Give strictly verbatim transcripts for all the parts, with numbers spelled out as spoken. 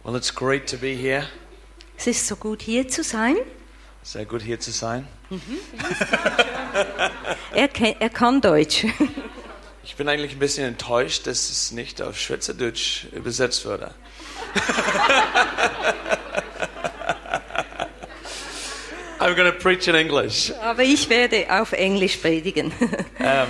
Well, it's great to be here. Es ist so gut, hier zu sein. Sehr gut hier zu sein. Er, ke- er kann Deutsch. Ich bin eigentlich ein bisschen enttäuscht, dass es nicht auf Schweizerdeutsch übersetzt wurde. I'm going to preach in English. Aber ich werde auf Englisch predigen. Um,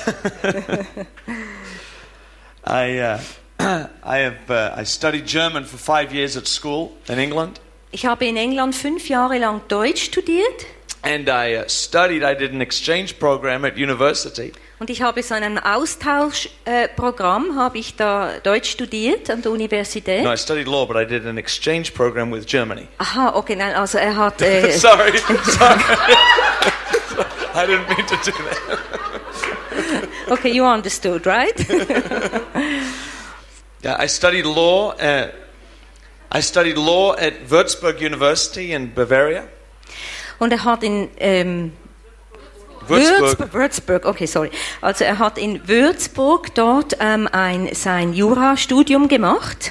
I uh, I have uh, I studied German for five years at school in England, Ich habe in England fünf Jahre lang Deutsch studiert. and I uh, studied. I did an exchange program at university, Und ich habe so ein Austauschprogramm, äh, Programm, habe ich da Deutsch studiert an der Universität. No, I studied law, but I did an exchange program with Germany. Aha, okay, nein, also er hat... Äh, sorry, sorry. I didn't mean to do that. okay, you understood, right? Yeah, I studied law. Uh, I studied law at Würzburg University in Bavaria. Und er hat in... Ähm, Würzburg. Würzburg, Würzburg, okay, sorry. Also er hat in Würzburg dort ähm, ein, sein Jurastudium gemacht.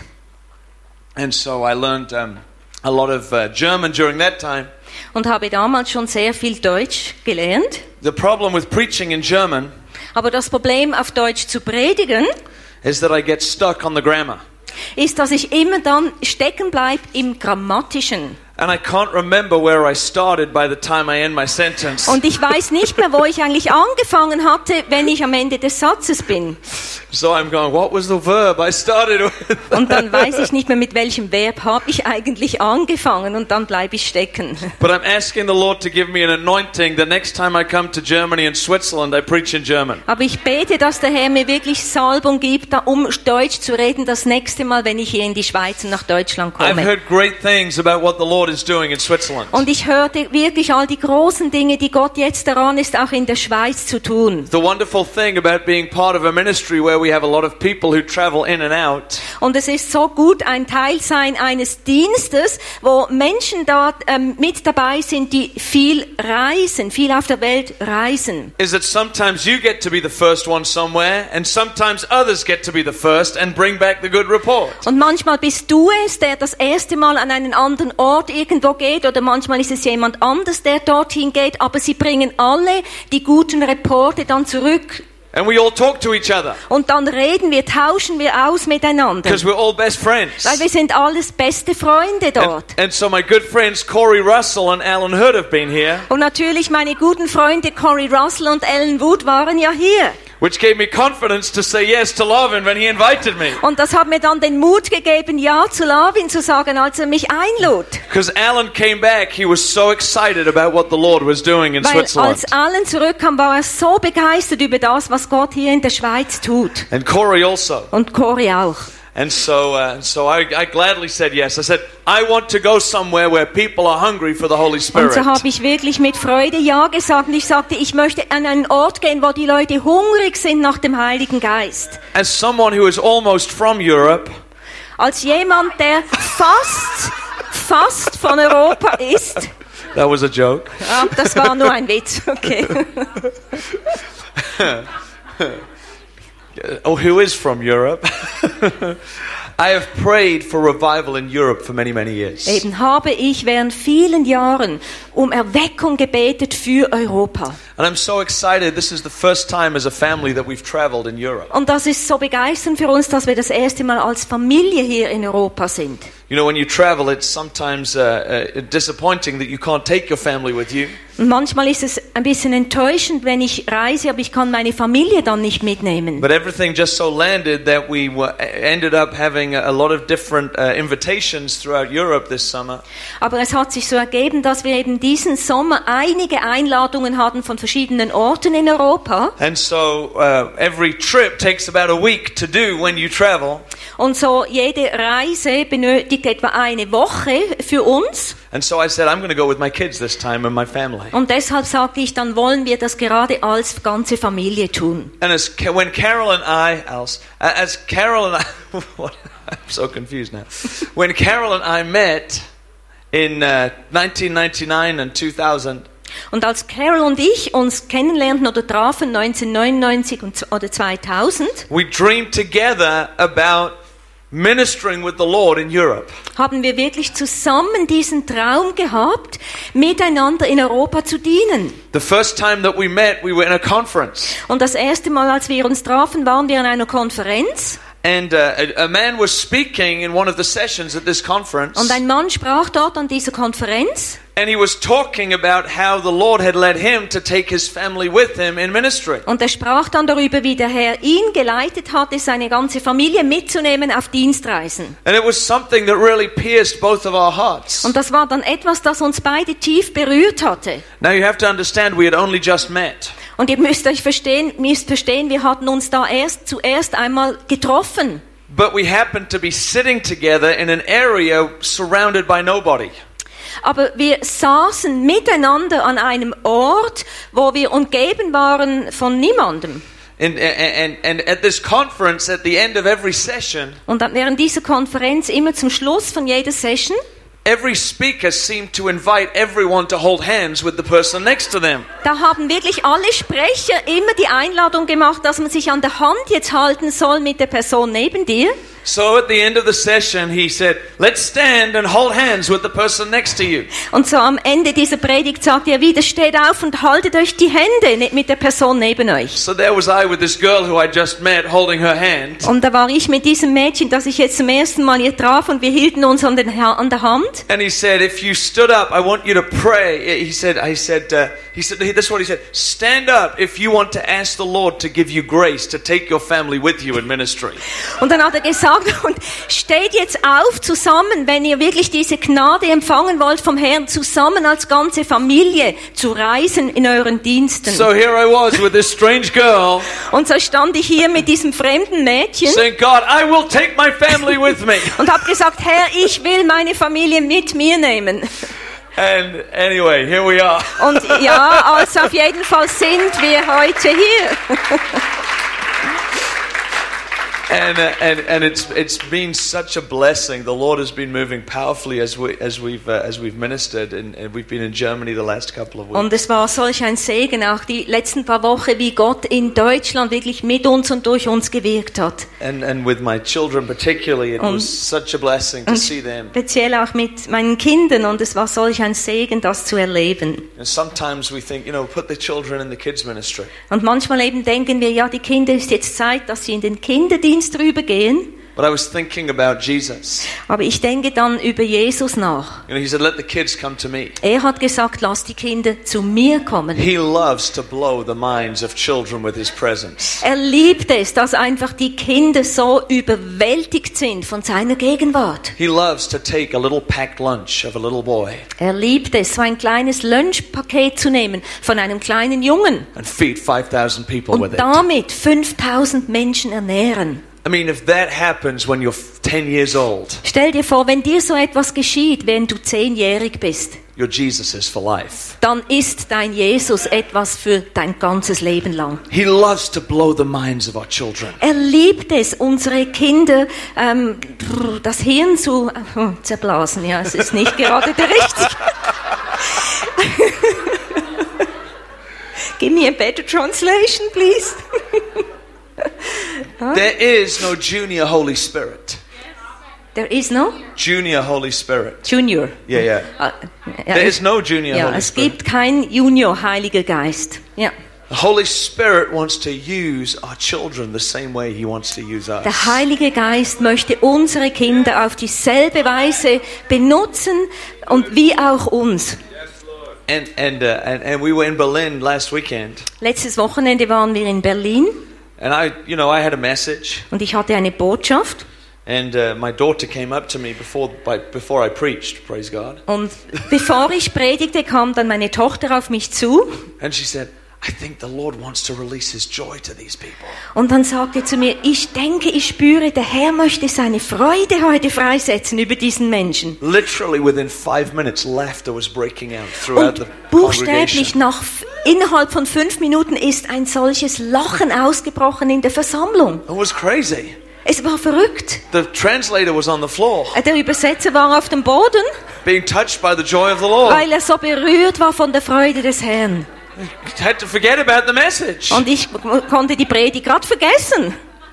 And so I learned um, a lot of uh, German during that time. Und habe damals schon sehr viel Deutsch gelernt. The problem with preaching in German Aber das Problem, auf Deutsch zu predigen, is that I get stuck on the grammar. ist, dass ich immer dann stecken bleibe im Grammatischen. And I can't remember where I started by the time I end my sentence. Und ich weiß nicht mehr, wo ich eigentlich angefangen hatte, wenn ich am Ende des Satzes bin. So I'm going, what was the verb I started with? Und dann weiß ich nicht mehr, mit welchem Verb habe ich eigentlich angefangen, und dann bleibe ich stecken. But I'm asking the Lord to give me an anointing the next time I come to Germany and Switzerland, I preach in German. Aber ich bete, dass der Herr mir wirklich Salbung gibt, da- um Deutsch zu reden, das nächste Mal, wenn ich hier in die Schweiz und nach Deutschland I've komme. heard great things about what the Lord is doing in Switzerland. Und ich hörte wirklich all die großen Dinge, die Gott jetzt daran ist, auch in der Schweiz zu tun. The wonderful thing about being part of a ministry where we have a lot of people who travel in and out Und es ist so gut, ein Teil sein eines Dienstes, wo Menschen da ähm, mit dabei sind, die viel reisen, viel auf der Welt reisen. is that sometimes you get to be the first one somewhere and sometimes others get to be the first and bring back the good report. Und manchmal bist du es, der das erste Mal an einen anderen Ort irgendwo geht, oder manchmal ist es jemand anders, der dorthin geht, aber sie bringen alle die guten Reporte dann zurück. And we all talk to each other Und dann reden wir, tauschen wir aus miteinander. because we're all best friends. Weil wir sind alles beste Freunde dort. And, and so my good friends Corey Russell and Alan Hood have been here, Und natürlich meine guten Freunde Corey Russell und Ellen Wood waren ja hier. which gave me confidence to say yes to Lovin when he invited me. Und das hat mir dann den Mut gegeben, Ja zu Lavin zu sagen, als er mich einlud. Because Alan came back, he was so excited about what the Lord was doing in Weil Switzerland. als Alan zurückkam, war er so begeistert über das, was Gott hier in der Schweiz tut. And Corey also. Und Corey auch. And so, uh, so I, I gladly said yes. I said, I want to go somewhere where people are hungry for the Holy Und Spirit. so habe ich wirklich mit Freude Ja gesagt. Und ich sagte, ich möchte an einen Ort gehen, wo die Leute hungrig sind nach dem Heiligen Geist. As someone who is almost from Europe, Als jemand, der fast, fast von Europa ist. that was a joke. Ah, das war nur ein Witz, okay. Oh, who is from Europe? I have prayed for revival in Europe for many, many years. Eben habe ich während vielen Jahren um Erweckung gebetet für Europa. And I'm so excited. This is the first time as a family that we've traveled in Europe. Und das ist so begeisternd für uns, dass wir das erste Mal als Familie hier in Europa sind. You know, when you travel, it's sometimes uh, uh, disappointing that you can't take your family with you. Und manchmal ist es ein bisschen enttäuschend, wenn ich reise, aber ich kann meine Familie dann nicht mitnehmen. But everything just so landed that we were, ended up having a lot of different uh, invitations throughout Europe this summer. Aber es hat sich so ergeben, dass wir eben diesen Sommer einige Einladungen hatten von verschiedenen Orten in Europa. And so uh, every trip takes about a week to do when you travel. Und so jede Reise benötigt etwa eine Woche für uns. And so I said, I'm going to go with my kids this time and my family. Und deshalb sagte ich, dann wollen wir das gerade als ganze Familie tun. And as when Carol and I, Alice, as Carol and I, what, I'm so confused now. When Carol and I met in uh, nineteen ninety-nine and two thousand, Und als Carol und ich uns kennenlernten oder trafen neunzehnhundertneunundneunzig und, oder zweitausend, we dreamed together about ministering with the Lord in Europe. haben wir wirklich zusammen diesen Traum gehabt, miteinander in Europa zu dienen. The first time that we met, we were in a conference. Und das erste Mal, als wir uns trafen, waren wir in einer Konferenz. And uh, a, a man was speaking in one of the sessions at this conference. Und ein Mann sprach dort an dieser Konferenz. And he was talking about how the Lord had led him to take his family with him in ministry. Und er sprach dann darüber, wie der Herr ihn geleitet hatte, seine ganze Familie mitzunehmen auf Dienstreisen. And it was something that really pierced both of our hearts. Und das war dann etwas, das uns beide tief berührt hatte. Now you have to understand, we had only just met. Und ihr müsst euch verstehen, müsst verstehen, wir hatten uns da erst zuerst einmal getroffen. But we happened to be sitting together in an area surrounded by nobody. Aber wir saßen miteinander an einem Ort, wo wir umgeben waren von niemandem. And, and, and at this conference, at the end of every session, Und dann während dieser Konferenz, immer zum Schluss von jeder Session, every speaker seemed to invite everyone to hold hands with the person next to them. da haben wirklich alle Sprecher immer die Einladung gemacht, dass man sich an der Hand jetzt halten soll mit der Person neben dir. So at the end of the session, he said, let's stand and hold hands with the person next to you. Und so am Ende dieser Predigt sagt er wieder, steht auf und haltet euch die Hände nicht mit der Person neben euch. So there was I with this girl who I just met, holding her hand. Und da war ich mit diesem Mädchen, das ich jetzt zum ersten Mal hier traf, und wir hielten uns an, den, an der Hand. And he said, if you stood up, I want you to pray. He said, I said, uh, he said, this is what he said, stand up if you want to ask the Lord to give you grace to take your family with you in ministry. Und dann hat er gesagt, und steht jetzt auf zusammen, wenn ihr wirklich diese Gnade empfangen wollt vom Herrn, zusammen als ganze Familie zu reisen in euren Diensten. So here I was with this strange girl. Und so stand ich hier mit diesem fremden Mädchen. Saying, God, I will take my family with me. Und habe gesagt, Herr, ich will meine Familie mit mir nehmen. And anyway, here we are. Und ja, also auf jeden Fall sind wir heute hier. And, uh, and and it's it's been such a blessing. The Lord has been moving powerfully as we as we've uh, as we've ministered, and, and we've been in Germany the last couple of weeks. Und es war solch ein Segen, auch die letzten paar Wochen, wie Gott in Deutschland wirklich mit uns und durch uns gewirkt hat. And and with my children particularly, it Und- was such a blessing to Und see them. speziell auch mit meinen Kindern, und es war solch ein Segen, das zu erleben. And sometimes we think, you know, put the children in the kids ministry. Und manchmal eben denken wir, ja, die Kinder, ist jetzt Zeit, dass sie in den Kinderdienst rübergehen. But I was thinking about Jesus. Aber ich denke dann über Jesus nach. You know, he said, let the kids come to me. Er hat gesagt, lass die Kinder zu mir kommen. He loves to blow the minds of children with his presence. Er liebt es, dass einfach die Kinder so überwältigt sind von seiner Gegenwart. He loves to take a little packed lunch of a little boy Er liebt es, so ein kleines Lunchpaket zu nehmen von einem kleinen Jungen and feed five thousand people with und it. damit fünftausend Menschen ernähren. I mean, if that happens when you're ten years old, Stell dir vor, wenn dir so etwas geschieht, wenn du zehnjährig bist, your Jesus is for life. dann ist dein Jesus etwas für dein ganzes Leben lang. He loves to blow the minds of our children. Er liebt es, unsere Kinder ähm, das Hirn zu äh, zerblasen. Ja, es ist nicht gerade der richtige. Give me a better translation, please. There is no junior Holy Spirit. There is no Junior Holy Spirit. Junior. Yeah, yeah. Ah, ja, There is no junior ja, Holy es Spirit. gibt kein Junior Heiliger Geist. Ja. The Holy Spirit wants to use our children the same way He wants to use us. Der Heilige Geist möchte unsere Kinder auf dieselbe Weise benutzen und wie auch uns. And and, uh, and and we were in Berlin last weekend, Letztes Wochenende waren wir in Berlin and I, you know, I had a message, und ich hatte eine Botschaft. and uh, my daughter came up to me before by, before I preached. Praise God. Und bevor ich predigte, kam dann meine Tochter auf mich zu And she said, I think the Lord wants to release His joy to these people. und dann sagte zu mir, ich denke, ich spüre, der Herr möchte seine Freude heute freisetzen über diesen Menschen. Literally within five minutes, laughter was breaking out throughout Und the buchstäblich congregation. nach innerhalb von fünf Minuten ist ein solches Lachen ausgebrochen in der Versammlung. It was crazy. Es war verrückt. The translator was on the floor, Der Übersetzer war auf dem Boden, being touched by the joy of the Lord. weil er so berührt war von der Freude des Herrn. Had to forget about the message. Und ich konnte die Predigt gerade vergessen.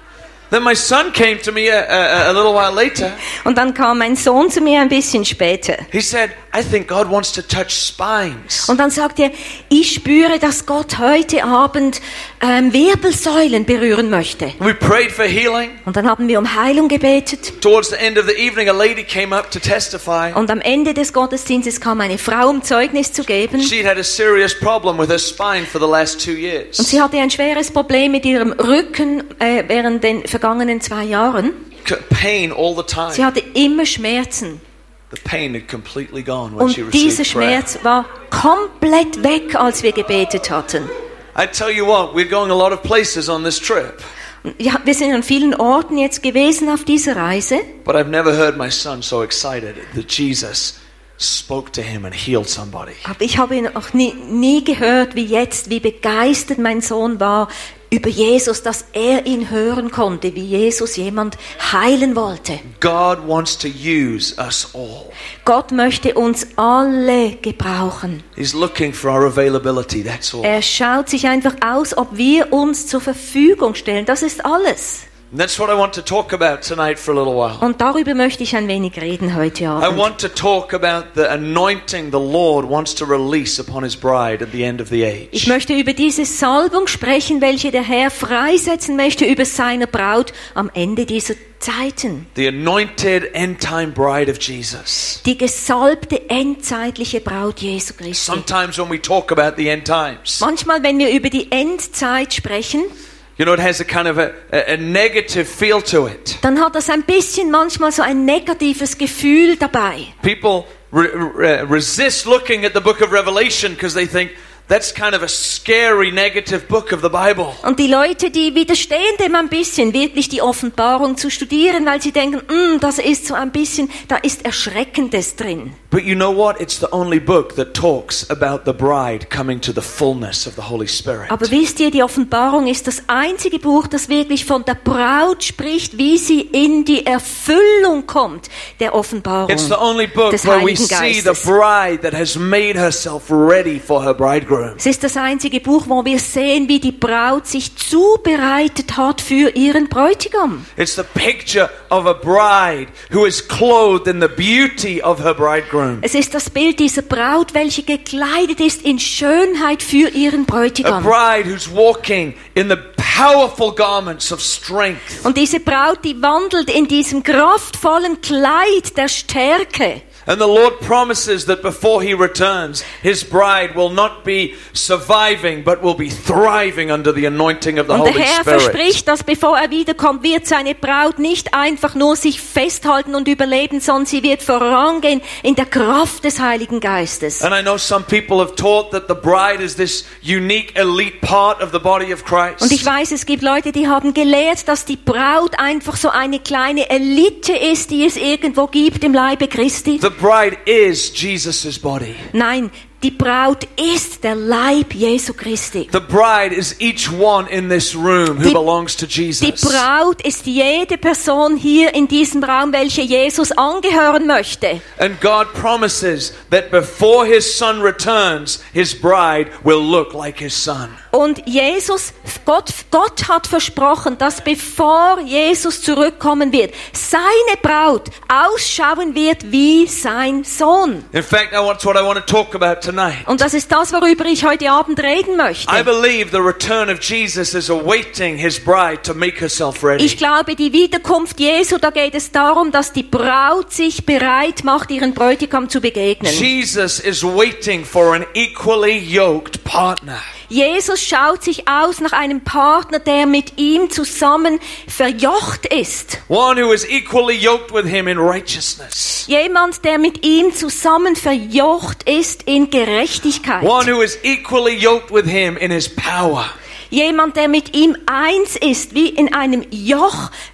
Then my son came to me a, a, a little while later. Und dann kam mein Sohn zu mir ein bisschen später. He said, I think God wants to touch spines. Und dann sagt er, ich spüre, dass Gott heute Abend ähm, Wirbelsäulen berühren möchte. We prayed for healing. Und dann haben wir um Heilung gebetet. Towards the end of the evening, a lady came up to testify. Und am Ende des Gottesdienstes kam eine Frau, um Zeugnis zu geben. She'd had a serious problem with her spine for the last two years. Und sie hatte ein schweres Problem mit ihrem Rücken äh, während den vergangenen zwei Jahren. Pain all the time. Sie hatte immer Schmerzen. The pain had completely gone when she Und dieser received prayer. Schmerz war komplett weg, als wir gebetet hatten. I tell you what, we're going a lot of places on this trip. Ja, wir sind an vielen Orten jetzt gewesen auf dieser Reise. But I've never heard my son so excited that Jesus spoke to him and healed somebody. Aber ich habe ihn auch nie, nie gehört, wie jetzt, wie begeistert mein Sohn war über Jesus, dass er ihn hören konnte, wie Jesus jemand heilen wollte. God wants to use us all. Gott möchte uns alle gebrauchen. He's looking for our availability, that's all. Er schaut sich einfach aus, ob wir uns zur Verfügung stellen. Das ist alles. And that's what I want to talk about tonight for a little while. Und darüber möchte ich ein wenig reden heute I Abend. want to talk about the anointing the Lord wants to release upon his bride at the end of the Ich age. möchte über diese Salbung sprechen, welche der Herr freisetzen möchte über seine Braut am Ende dieser Zeiten. The anointed end-time bride of Jesus. Die gesalbte endzeitliche Braut Jesu Christi. Sometimes when we talk about the end times, Manchmal, wenn wir über die Endzeit sprechen, you know, it has a kind of a, a, a negative feel to it. dann hat das ein bisschen manchmal so ein negatives Gefühl dabei. People re- re- resist looking at the book of Revelation because they think that's kind of a scary, negative book of the Bible. Und die Leute, die widerstehen dem ein bisschen, wirklich die Offenbarung zu studieren, weil sie denken, mm, das ist so ein bisschen, da ist Erschreckendes drin. But you know what? It's the only book that talks about the bride coming to the fullness of the Holy Spirit. Aber wisst ihr, die Offenbarung ist das einzige Buch, das wirklich von der Braut spricht, wie sie in die Erfüllung kommt der Offenbarung It's the only book des where we Heiligen see the Geistes. bride that has made herself ready for her bridegroom. Es ist das einzige Buch, wo wir sehen, wie die Braut sich zubereitet hat für ihren Bräutigam. It's the picture of a bride who is clothed in the beauty of her bridegroom. Es ist das Bild dieser Braut, welche gekleidet ist in Schönheit für ihren A Bräutigam. bride who's walking in the powerful garments of strength. Und diese Braut, die wandelt in diesem kraftvollen Kleid der Stärke. And the Lord promises that before He returns, His bride will not be surviving, but will be thriving under the anointing of the Und der Holy Herr Spirit. verspricht, dass bevor er wiederkommt, wird seine Braut nicht einfach nur sich festhalten und überleben, sondern sie wird vorangehen in der Kraft des Heiligen Geistes. And I know some people have taught that the bride is this unique, elite part of the body of Christ. Und ich weiß, es gibt Leute, die haben gelehrt, dass die Braut einfach so eine kleine Elite ist, die es irgendwo gibt im Leibe Christi. The bride is Jesus' body. Nein, die Braut ist der Leib Jesu Christi. The bride is each one in this room who Die- belongs to Die Jesus. Braut ist jede Person hier in diesem Raum, welche Jesus angehören möchte. And God promises that before His Son returns, His bride will look like His Son. Und Jesus, Gott, Gott hat versprochen, dass bevor Jesus zurückkommen wird, seine Braut ausschauen wird wie sein Sohn. In fact, I want, that's what I want to talk about tonight. Und das ist das, worüber ich heute Abend reden möchte. I believe the return of Jesus is awaiting His bride to make herself ready. Ich glaube, die Wiederkunft Jesu, da geht es darum, dass die Braut sich bereit macht, ihren Bräutigam zu begegnen. Jesus is waiting for an equally yoked partner. Jesus schaut sich aus nach einem Partner, der mit ihm zusammen verjocht ist. One who is equally yoked with Him in righteousness. Jemand, der mit ihm zusammen verjocht ist in Gerechtigkeit. One who is equally yoked with Him in His power. Jemand, der mit ihm eins ist, wie in einem Joch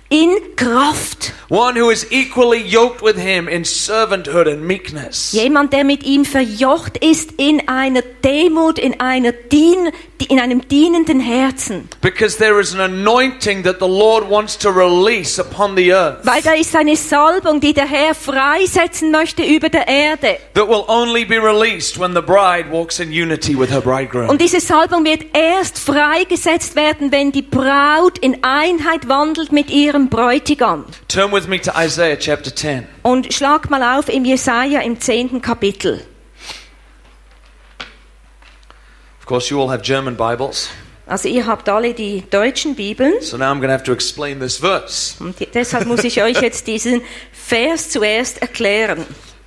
in Kraft. One who is equally yoked with him in servanthood and meekness. Jemand, der mit ihm verjocht ist in einer Demut, in einer Dien, in einem dienenden Herzen. Because there is an anointing that the Lord wants to release upon the earth. Weil da ist eine Salbung, die der Herr freisetzen möchte über der Erde. That will only be released when the bride walks in unity with her bridegroom. Und diese Salbung wird erst freigesetzt werden, wenn die Braut in Einheit wandelt mit ihrem Bräutigam. Turn with me to Isaiah chapter ten. Und schlag mal auf im Jesaja im zehnten Kapitel. Of course, you all have German Bibles. Also ihr habt alle die deutschen Bibeln. So now I'm going to have to explain this verse. Und deshalb muss ich euch jetzt diesen Vers zuerst erklären.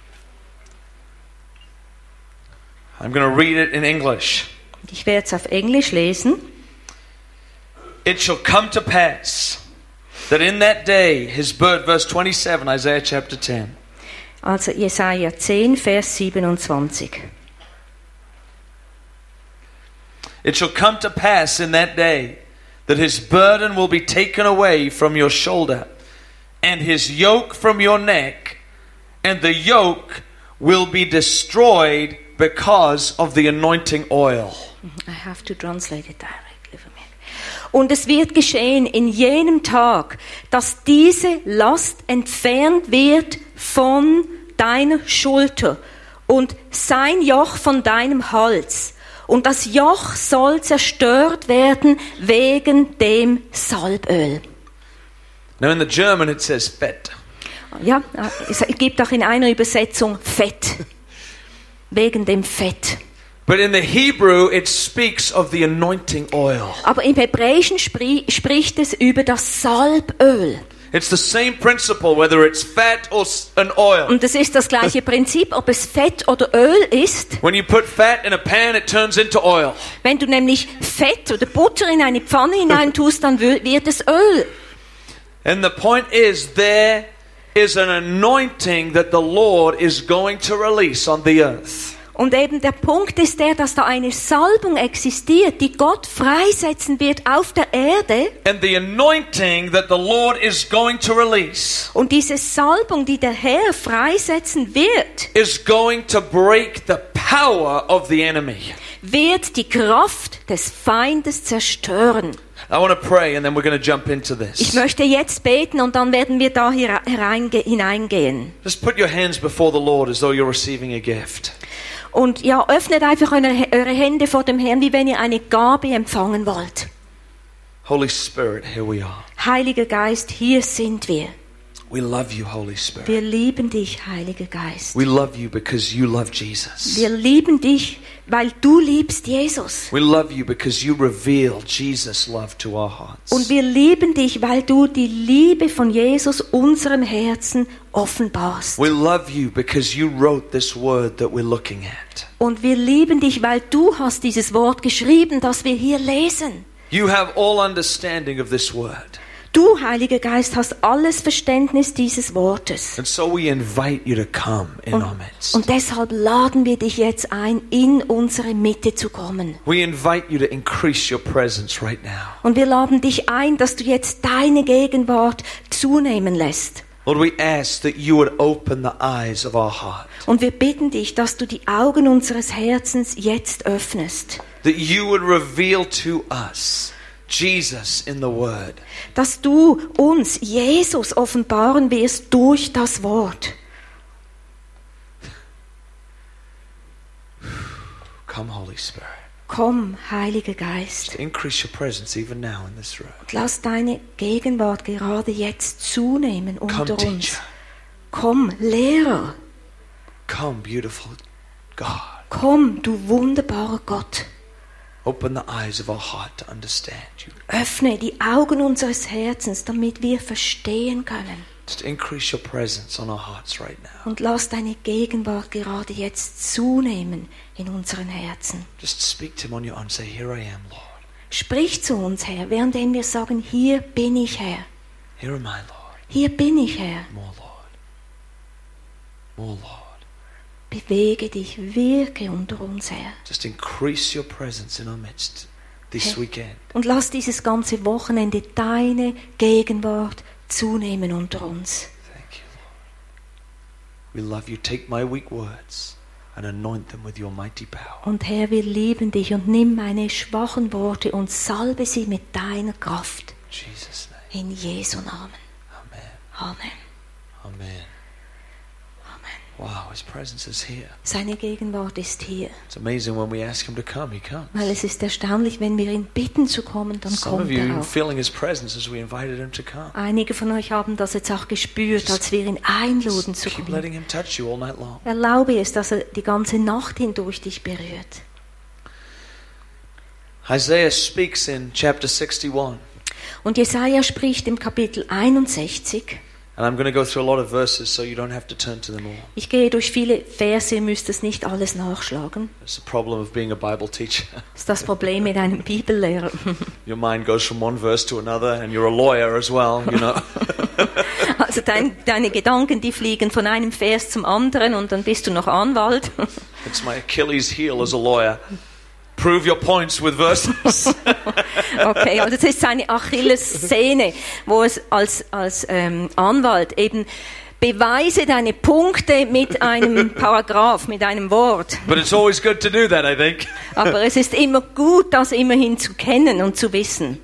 I'm going to read it in English. Und ich werde es auf Englisch lesen. It shall come to pass that in that day, his bird, verse twenty-seven, Isaiah chapter ten. Also Jesaja zehn, Vers siebenundzwanzig. It shall come to pass in that day that his burden will be taken away from your shoulder, and his yoke from your neck, and the yoke will be destroyed because of the anointing oil. I have to translate it directly for me. Und es wird geschehen in jenem Tag, dass diese Last entfernt wird von deiner Schulter und sein Joch von deinem Hals. Und das Joch soll zerstört werden wegen dem Salböl. Now in the German it says Fett. Ja, es gibt auch in einer Übersetzung Fett. Wegen dem Fett. But in the Hebrew it speaks of the anointing oil. Aber im Hebräischen spri- spricht es über das Salböl. It's the same principle whether it's fat or s- an oil. Und es ist das gleiche Prinzip, ob es Fett oder Öl ist. When you put fat in a pan, it turns into oil. Wenn du nämlich Fett oder Butter in eine Pfanne hinein tust, dann wi- wird es Öl. And the point is, there is an anointing that the Lord is going to release on the earth. Und eben der Punkt ist der, dass da eine Salbung existiert, die Gott freisetzen wird auf der Erde. And the anointing that the Lord is going to release Und diese Salbung, die der Herr freisetzen wird, is going to break the power of the enemy. wird die Kraft des Feindes zerstören. I want to pray and then we're going to jump into Ich this. möchte jetzt beten und dann werden wir da hier hereinge- hineingehen. Just put your hands before the Lord as though you're receiving a gift. Und ja, öffnet einfach eure, eure Hände vor dem Herrn, wie wenn ihr eine Gabe empfangen wollt. Holy Spirit, here we are. Heiliger Geist, hier sind wir. We love you, Holy Spirit. Wir lieben dich, Heiliger Geist. We love you because you love Jesus. Wir lieben dich, weil du liebst Jesus. We love you because you reveal Jesus' love to our hearts. Und wir lieben dich, weil du die Liebe von Jesus unserem Herzen offenbarst. We love you because you wrote this word that we're looking at. Und wir lieben dich, weil du hast dieses Wort geschrieben, das wir hier lesen. You have all understanding of this word. Du, Heiliger Geist, hast alles Verständnis dieses Wortes. And so we invite you to come in Und, our midst. und deshalb laden wir dich jetzt ein, in unsere Mitte zu kommen. We invite you to increase your presence right now. Und wir laden dich ein, dass du jetzt deine Gegenwart zunehmen lässt. Lord, we ask that you would open the eyes of our heart. Und wir bitten dich, dass du die Augen unseres Herzens jetzt öffnest. That you would reveal to us Jesus in the word. Dass du uns Jesus offenbaren wirst durch das Wort. Come, Holy Spirit. Komm, Heiliger Geist. Just increase your presence even now in this room. Lass deine Gegenwart gerade jetzt zunehmen Come, unter uns. teacher. Komm, Lehrer. Come, beautiful God. Komm, du wunderbarer Gott. Open the eyes of our heart to understand you. Öffne die Augen unseres Herzens, damit wir verstehen können. Just increase your presence on our hearts right now. Und lass deine Gegenwart gerade jetzt zunehmen in unseren Herzen. Just speak to him on your own. Say, here I am, Lord. Sprich zu uns, Herr, währenddem wir sagen, hier bin ich, Herr. Here am I, Lord. Hier bin ich, Herr. More, Lord. More, Lord. Bewege dich, wirke unter uns, Herr. Just increase your presence in our midst this Herr. weekend. Und lass dieses ganze Wochenende deine Gegenwart zunehmen unter uns. Thank you, Lord. We love you. Take my weak words and anoint them with your mighty power. Und Herr, wir lieben dich und nimm meine schwachen Worte und salbe sie mit deiner Kraft. In Jesus' name. In Jesu Namen. Amen. Amen. Amen. Amen. Wow, his presence is here. Seine Gegenwart ist hier. It's amazing when we ask him to come, he comes. Weil es ist erstaunlich, wenn wir ihn bitten zu kommen, dann Some of kommt you er even auch. feeling his presence as we invited him to come. Einige von euch haben das jetzt auch gespürt, als wir ihn einluden zu Keep kommen. letting him touch you all night long. Erlaube es, dass er die ganze Nacht hindurch dich berührt. Isaiah speaks in chapter sixty-one. Und Jesaja spricht im Kapitel einundsechzig. And I'm going to go through a lot of verses so you don't have to turn to them all. Ich gehe durch viele Verse, ihr müsst es nicht alles nachschlagen. It's the problem of being a Bible teacher. Das ist das Problem mit einem Bibellehrer. Your mind goes from one verse to another and you're a lawyer as well, you know. Also dein, deine Gedanken, die fliegen von einem Vers zum anderen und dann bist du noch Anwalt. It's my Achilles heel as a lawyer. Prove your points with verses. Okay, also das ist seine Achillessehne, wo es als, als ähm, Anwalt eben beweise deine Punkte mit einem Paragraph, mit einem Wort. But it's always good to do that, I think. Aber es ist immer gut, das immerhin zu kennen und zu wissen.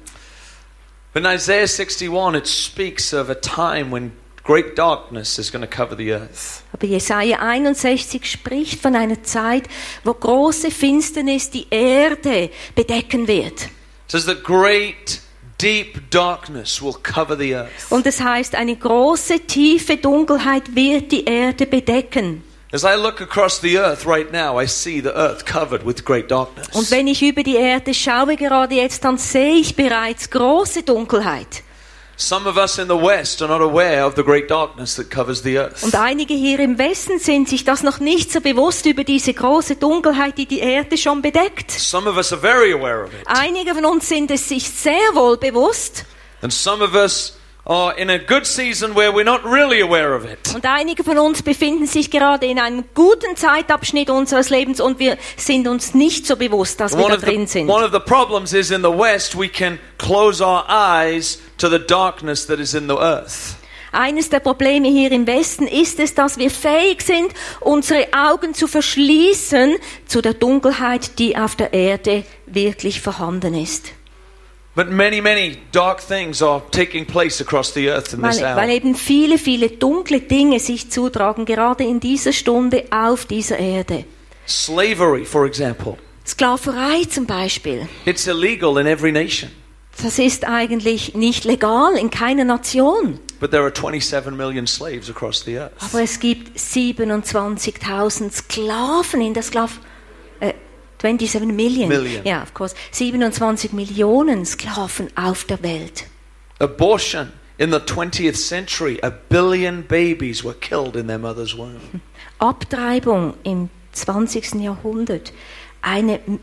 In Isaiah sixty-one, it speaks of a time when great darkness is going to cover the earth. Aber Jesaja einundsechzig spricht von einer Zeit, wo große Finsternis die Erde bedecken wird. It says that great, deep darkness will cover the earth. Und es heißt, eine große, tiefe Dunkelheit wird die Erde bedecken. As I look across the earth right now, I see the earth covered with great darkness. Und wenn ich über die Erde schaue gerade jetzt, dann sehe ich bereits große Dunkelheit. Some of us in the West are not aware of the great darkness that covers the earth. Und einige hier im Westen sind sich das noch nicht so bewusst über diese große Dunkelheit, die die Erde schon bedeckt. Some of us are very aware of it. Einige von uns sind es sich sehr wohl bewusst. And some of us are in a good season where we're not really aware of it. Und einige von uns befinden sich gerade in einem guten Zeitabschnitt unseres Lebens und wir sind uns nicht so bewusst, dass wir One da of, drin the, sind. one of the problems is in the West we can close our eyes to the darkness that is in the earth. Eines der Probleme hier im Westen ist es, dass wir fähig sind, unsere Augen zu verschließen zu der Dunkelheit, die auf der Erde wirklich vorhanden ist. But many, many dark things are taking place across the earth in this Weil, hour. weil eben viele, viele dunkle Dinge sich zutragen, gerade in dieser Stunde auf dieser Erde. Slavery, for example. Sklaverei zum Beispiel. It's illegal in every nation. Das ist eigentlich nicht legal in keiner Nation. But there are twenty-seven million slaves across the earth. Aber es gibt siebenundzwanzigtausend Sklaven in der Sklav... Äh, twenty-seven million. Million. Ja, of course. siebenundzwanzig Millionen Sklaven auf der Welt. Abortion. In the twentieth century, a billion babies were killed in their mother's womb. Abtreibung im zwanzigsten Jahrhundert. Eine M-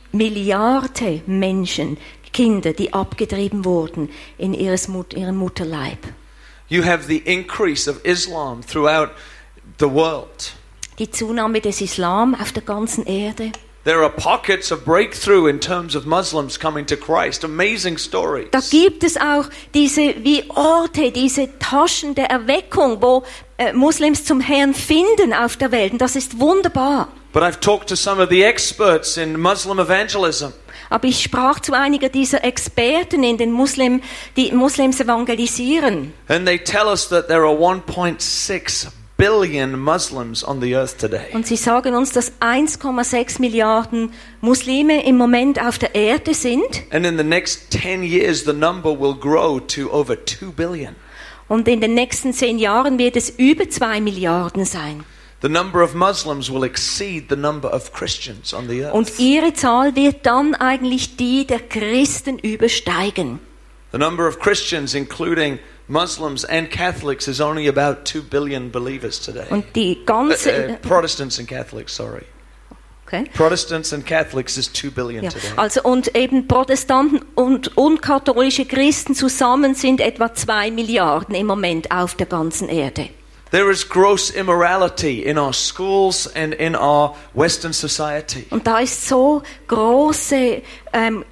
Milliarde Menschen, Kinder, die abgetrieben wurden in ihres Mut- ihrem Mutterleib. You have the increase of Islam throughout the world. Die Zunahme des Islam auf der ganzen Erde. There are pockets of breakthrough in terms of Muslims coming to Christ. Amazing stories. Da gibt es auch diese wie Orte, diese Taschen der Erweckung, wo äh, Muslims zum Herrn finden auf der Welt. Und das ist wunderbar. But I've talked to some of the experts in Muslim evangelism. Aber ich sprach zu einiger dieser Experten in den Muslim, die Muslims evangelisieren. And they tell us that there are one point six billion Muslims on the earth today. Und sie sagen uns, dass eins Komma sechs Milliarden Muslime im Moment auf der Erde sind. And in the next ten years, the number will grow to over two billion. Und in den nächsten zehn Jahren wird es über zwei Milliarden sein. The number of Muslims will exceed the number of Christians on the earth. Und ihre Zahl wird dann eigentlich die der Christen übersteigen. The number of Christians, including Muslims and Catholics, is only about two billion believers today. Und die Uh, ganze... uh, Protestants and Catholics, sorry. Okay. Protestants and Catholics is two billion Ja, today. also und eben Protestanten und unkatholische Christen zusammen sind etwa zwei Milliarden im Moment auf der ganzen Erde. There is gross immorality in our schools and in our Western society. Und da ist so große ähm,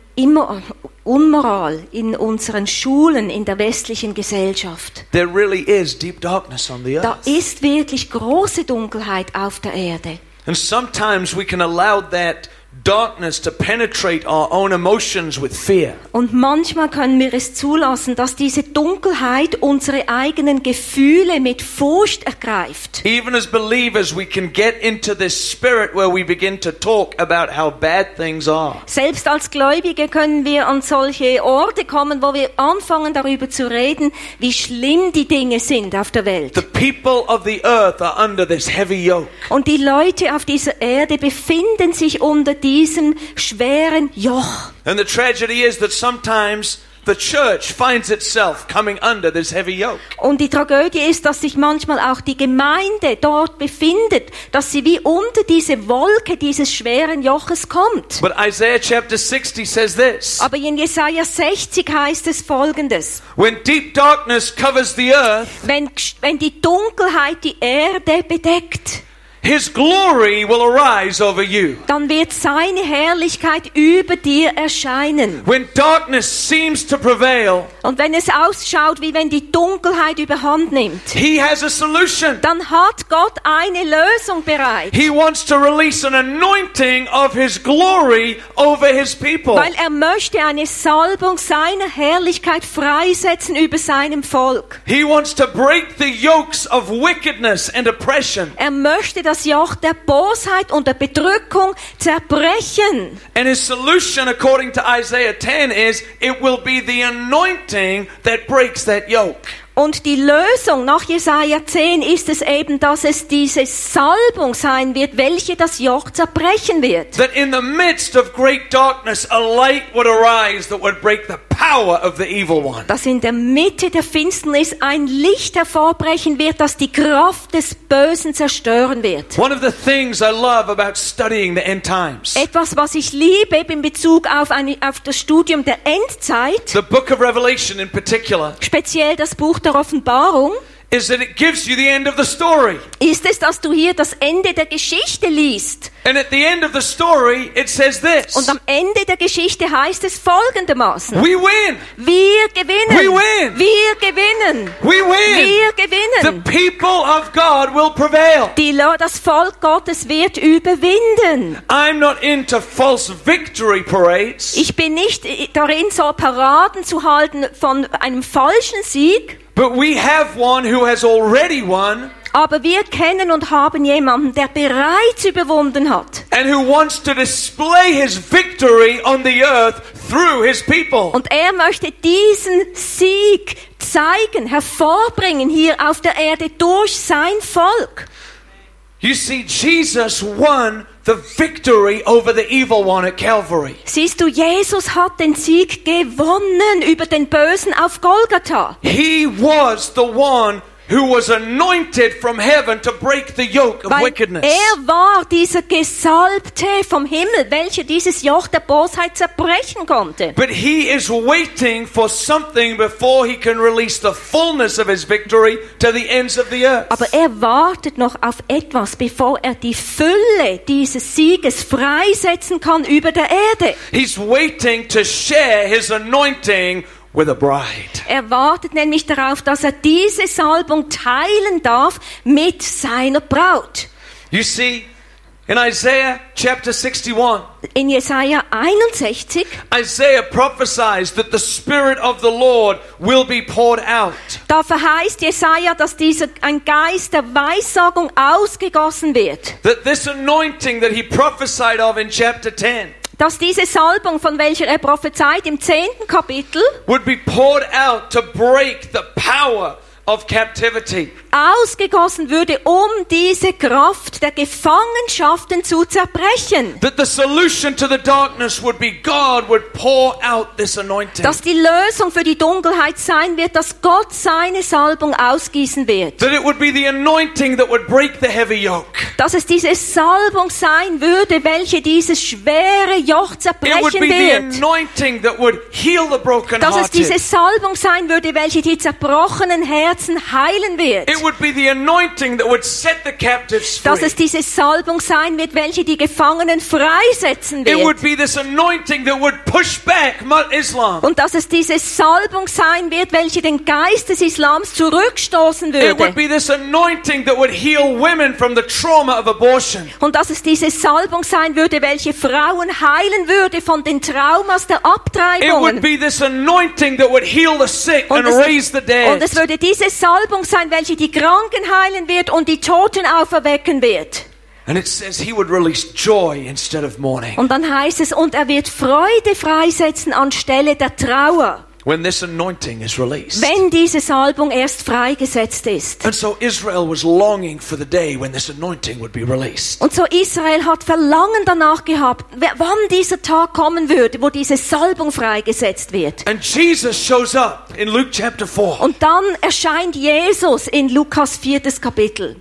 immer Unmoral in unseren Schulen, in der westlichen Gesellschaft. There really is deep darkness on the Da earth. ist wirklich große Dunkelheit auf der Erde. And sometimes we can allow that darkness to penetrate our own emotions with fear. Und manchmal können wir es zulassen, dass diese Dunkelheit unsere eigenen Gefühle mit Furcht ergreift. Even as believers, we can get into this spirit where we begin to talk about how bad things are. Selbst als Gläubige können wir an solche Orte kommen, wo wir anfangen darüber zu reden, wie schlimm die Dinge sind auf der Welt. The people of the earth are under this heavy yoke. Und die Leute auf dieser Erde befinden sich unter diesem schweren Joch. And the tragedy is that sometimes the church finds itself coming under this heavy yoke. Und die Tragödie ist, dass sich manchmal auch die Gemeinde dort befindet, dass sie wie unter diese Wolke dieses schweren Joches kommt. But Isaiah chapter sixty says this: Aber in Jesaja sechzig heißt es Folgendes: when deep darkness covers the earth, Wenn, wenn die Dunkelheit die Erde bedeckt, His glory will arise over you. dann wird seine Herrlichkeit über dir erscheinen. When darkness seems to prevail, Und wenn es ausschaut, wie wenn die Dunkelheit überhand nimmt, He has a solution. dann hat Gott eine Lösung bereit. He wants to release an anointing of His glory over His people. Weil er möchte eine Salbung seiner Herrlichkeit freisetzen über seinem Volk. He wants to break the yokes of wickedness and oppression. Er möchte das Joch der Bosheit und der Bedrückung zerbrechen. And His solution, according to Isaiah ten, is it will be the anointing that breaks that yoke. Und die Lösung nach Jesaja zehn ist es eben, dass es diese Salbung sein wird, welche das Joch zerbrechen wird. That in the midst of great darkness, a light would arise that would break the power of the evil one. Dass in der Mitte der Finsternis ein Licht hervorbrechen wird, das die Kraft des Bösen zerstören wird. One of the things I love about studying the end times, Etwas, was ich liebe in Bezug auf, eine, auf das Studium der Endzeit, the book of Revelation in particular, speziell das Buch der Offenbarung, is that it gives you the end of the story. ist es, dass du hier das Ende der Geschichte liest. And at the end of the story, it says this: Und am Ende der Geschichte heißt es folgendermaßen: we win, Wir gewinnen. We win. Wir gewinnen. we win. Wir The gewinnen. people of God will prevail. Die, Le- das Volk Gottes wird überwinden. I'm not into false victory parades, Ich bin nicht darin, so Paraden zu halten von einem falschen Sieg, but we have one who has already won aber wir kennen und haben jemanden, der bereits überwunden hat. and who wants to display his victory on the earth through his people. Und er möchte diesen Sieg zeigen, hervorbringen hier auf der Erde durch sein Volk. You see, Jesus won the victory over the evil one at Calvary. Siehst du, Jesus hat den Sieg gewonnen über den Bösen auf Golgatha. He was the one who was anointed from heaven to break the yoke of Weil wickedness. er war dieser Gesalbte vom Himmel, welcher dieses Joch der Bosheit zerbrechen konnte. But he is waiting for something before he can release the fullness of his victory to the ends of the earth. Aber er wartet noch auf etwas, bevor er die Fülle dieses Sieges freisetzen kann über der Erde. He's waiting to share his anointing with a bride. Er wartet nämlich darauf, dass er diese Salbung teilen darf mit seiner Braut. You see, in Isaiah chapter sixty-one, In Jesaja einundsechzig, Isaiah prophesies that the Spirit of the Lord will be poured out. da verheißt Jesaja, dass dieser ein Geist der Weissagung ausgegossen wird. That this anointing that he prophesied of in chapter ten Dass diese Salbung, von welcher er prophezeit im zehnten Kapitel, would be poured out to break the power of captivity. ausgegossen würde, um diese Kraft der Gefangenschaften zu zerbrechen. That the solution to the darkness would be God would pour out this anointing. Dass die Lösung für die Dunkelheit sein wird, dass Gott seine Salbung ausgießen wird. That it would be the anointing that would break the heavy yoke. Dass es diese Salbung sein würde, welche dieses schwere Joch It would zerbrechen be the wird. anointing that would heal the broken Dass es diese hearted. Salbung sein würde, welche die zerbrochenen Herzen heilen wird. It It would be the anointing that would set the captives free. dass es diese Salbung sein wird, welche die Gefangenen freisetzen It would wird. be this anointing that would push back Islam. Und dass es diese Salbung sein wird, welche den Geist des Islams zurückstoßen It would würde. be this anointing that would heal women from the trauma of abortion. Und dass es diese Salbung sein würde, welche Frauen heilen würde von den Traumas der It would Abtreibungen. be this anointing that would heal the sick Und and es, raise the und dead. es würde diese Salbung sein, welche die Kranken heilen wird und die Toten auferwecken wird. And it says he would release joy instead of mourning. Und dann heißt es, und er wird Freude freisetzen anstelle der Trauer, When this anointing is released. wenn diese Salbung erst freigesetzt ist. And so Israel was longing for the day when this anointing would be released. Und so Israel hat Verlangen danach gehabt, wer- wann dieser Tag kommen würde, wo diese Salbung freigesetzt wird. And Jesus shows up in Luke chapter four. Und dann erscheint Jesus in Lukas viertes Kapitel.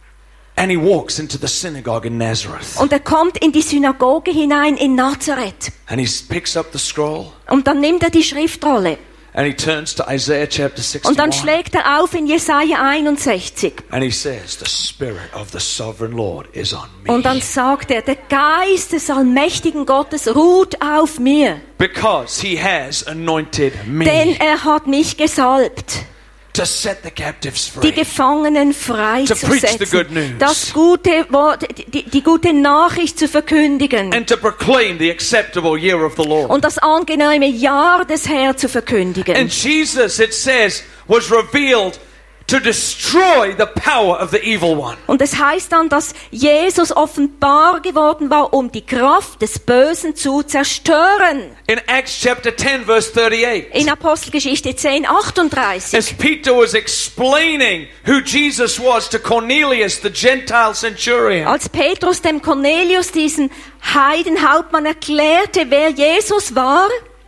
And he walks into the synagogue in Nazareth. Und er kommt in die Synagoge hinein in Nazareth. And he picks up the scroll. Und dann nimmt er die Schriftrolle. And he turns to Isaiah chapter Und dann sixty-one. schlägt er auf in Jesaja einundsechzig. And he says, the Spirit of the sovereign Lord is on me. Und dann sagt er, der Geist des allmächtigen Gottes ruht auf mir. Because he has anointed me Denn er hat mich gesalbt, to set the captives die free. Gefangenen To preach the good freizusetzen, news. das gute Wort, die, die gute Nachricht zu verkündigen And to proclaim the acceptable year of the Lord. und das angenehme Jahr des Herrn zu verkündigen. And Jesus, it says, was revealed to destroy the power of the evil one. Und es heißt dann, dass Jesus offenbar geworden war, um die Kraft des Bösen zu zerstören. In Acts chapter ten, verse thirty-eight. In Apostelgeschichte zehn, achtunddreißig. As Peter was explaining who Jesus was to Cornelius, the Gentile centurion. Als Petrus dem Cornelius, diesen Heidenhauptmann, erklärte, wer Jesus war,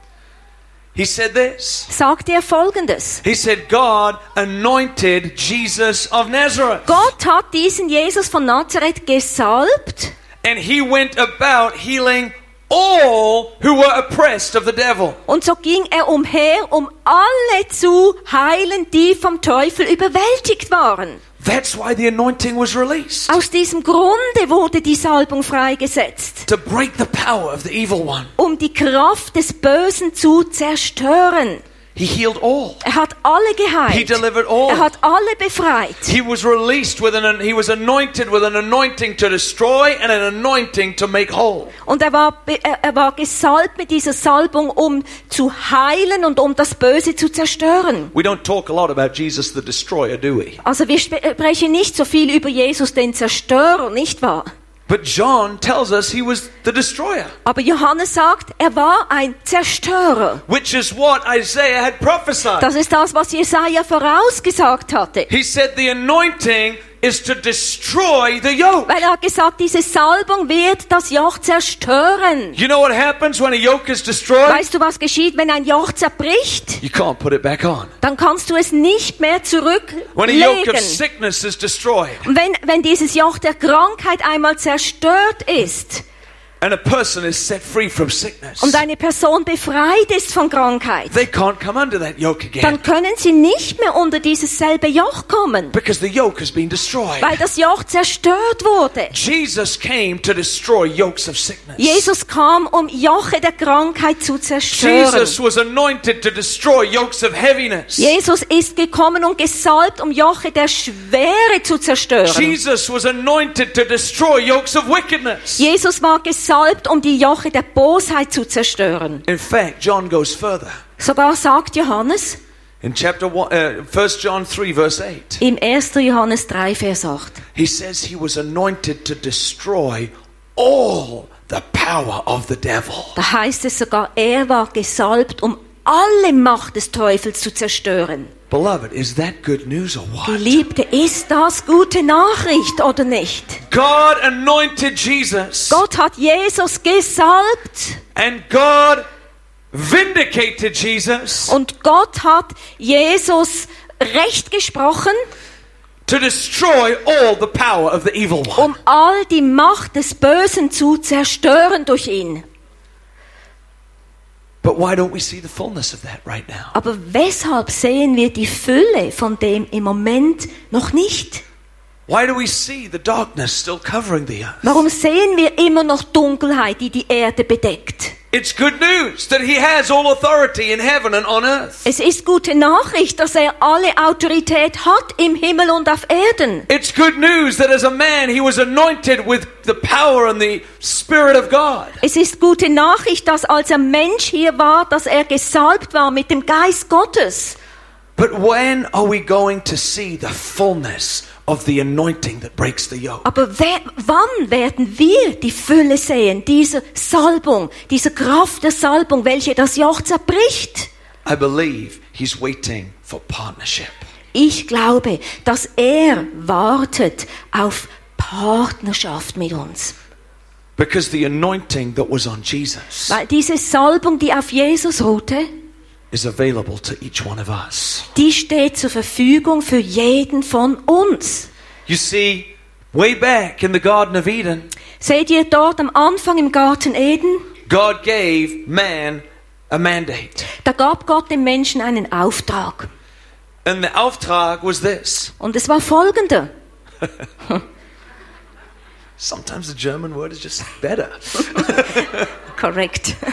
He said this. sagte er Folgendes. He said, God anointed Jesus of Nazareth. Gott hat diesen Jesus von Nazareth gesalbt And he went about healing all who were oppressed of the devil. und so ging er umher, um alle zu heilen, die vom Teufel überwältigt waren. That's why the anointing was released. Aus diesem Grunde wurde die Salbung freigesetzt, To break the power of the evil one. um die Kraft des Bösen zu zerstören. He healed all. Er hat alle He geheilt. delivered Er all. hat alle befreit. He was released with an, he was anointed with an anointing to destroy and an anointing to make whole. Und er war, be- er er war gesalbt mit dieser Salbung, um zu heilen und um das Böse zu zerstören. We don't talk a lot about Jesus the destroyer, do we? Also wir sp- sprechen nicht so viel über Jesus, den Zerstörer, nicht wahr? But John tells us he was the destroyer, Aber Johannes sagt, er war ein Zerstörer. which is what Isaiah had prophesied. Das ist das, was Jesaja vorausgesagt hatte. He said the anointing is to destroy the yoke. Weil er hat gesagt, diese Salbung wird das Joch zerstören. You know what happens when a yoke is destroyed? Weißt du, was geschieht, wenn ein Joch zerbricht? You can't put it back on. Dann kannst du es nicht mehr When a yoke of zurücklegen. sickness is destroyed Und wenn, wenn dieses Joch der Krankheit einmal zerstört ist and a person is set free from sickness, und eine Person befreit ist von Krankheit, they can't come under that yoke dann again können sie nicht mehr unter dieses selbe Joch kommen, because the yoke has been destroyed. weil das Joch zerstört wurde. Jesus came to destroy yokes of sickness. Jesus kam, um Joche der Krankheit zu zerstören. Jesus was anointed to destroy yokes of heaviness. Jesus ist gekommen und gesalbt, um Joche der Schwere zu zerstören. Jesus was anointed to destroy yokes of wickedness. Jesus war gesalbt, um die Joche der Bosheit zu zerstören. In fact, John goes further. Sogar sagt Johannes In chapter one, uh, First John three, verse eight, im ersten Johannes drei, Vers acht. he says he was anointed to destroy all the power of the devil. Da heißt es sogar, er war gesalbt, um alle Macht des Teufels zu zerstören. Beloved, is that good news or what? Geliebte, ist das gute Nachricht oder nicht? God anointed Jesus, Gott hat Jesus gesalbt and God vindicated Jesus und Gott hat Jesus Recht gesprochen, to destroy all the power of the evil one. um all die Macht des Bösen zu zerstören durch ihn. But why don't we see the fullness of that right now? Aber weshalb sehen wir die Fülle von dem im Moment noch nicht? Why do we see the darkness still covering the earth? Warum sehen wir immer noch Dunkelheit, die die Erde bedeckt? It's good news that he has all authority in heaven and on earth. Es ist gute Nachricht, dass er alle Autorität hat im Himmel und auf Erden. It's good news that as a man he was anointed with the power and the Spirit of God. Es ist gute Nachricht, dass als er Mensch hier war, dass er gesalbt war mit dem Geist Gottes. But when are we going to see the fullness of the anointing that breaks the yoke? Aber wer, wann werden wir die Fülle sehen, dieser Salbung, dieser Kraft der Salbung, welche das Joch zerbricht? I believe he's waiting for partnership. Ich glaube, dass er wartet auf Partnerschaft mit uns. Because the anointing that was on Jesus Weil diese Salbung, die auf Jesus ruhte, is available to each one of us. die steht zur Verfügung für jeden von uns. You see, way back in the Garden of Eden, Seht ihr dort am Anfang im Garten Eden? God gave man a mandate. Da gab Gott dem Menschen einen Auftrag. And the Auftrag was this. Und es war folgender. Sometimes the German word is just better. Korrekt.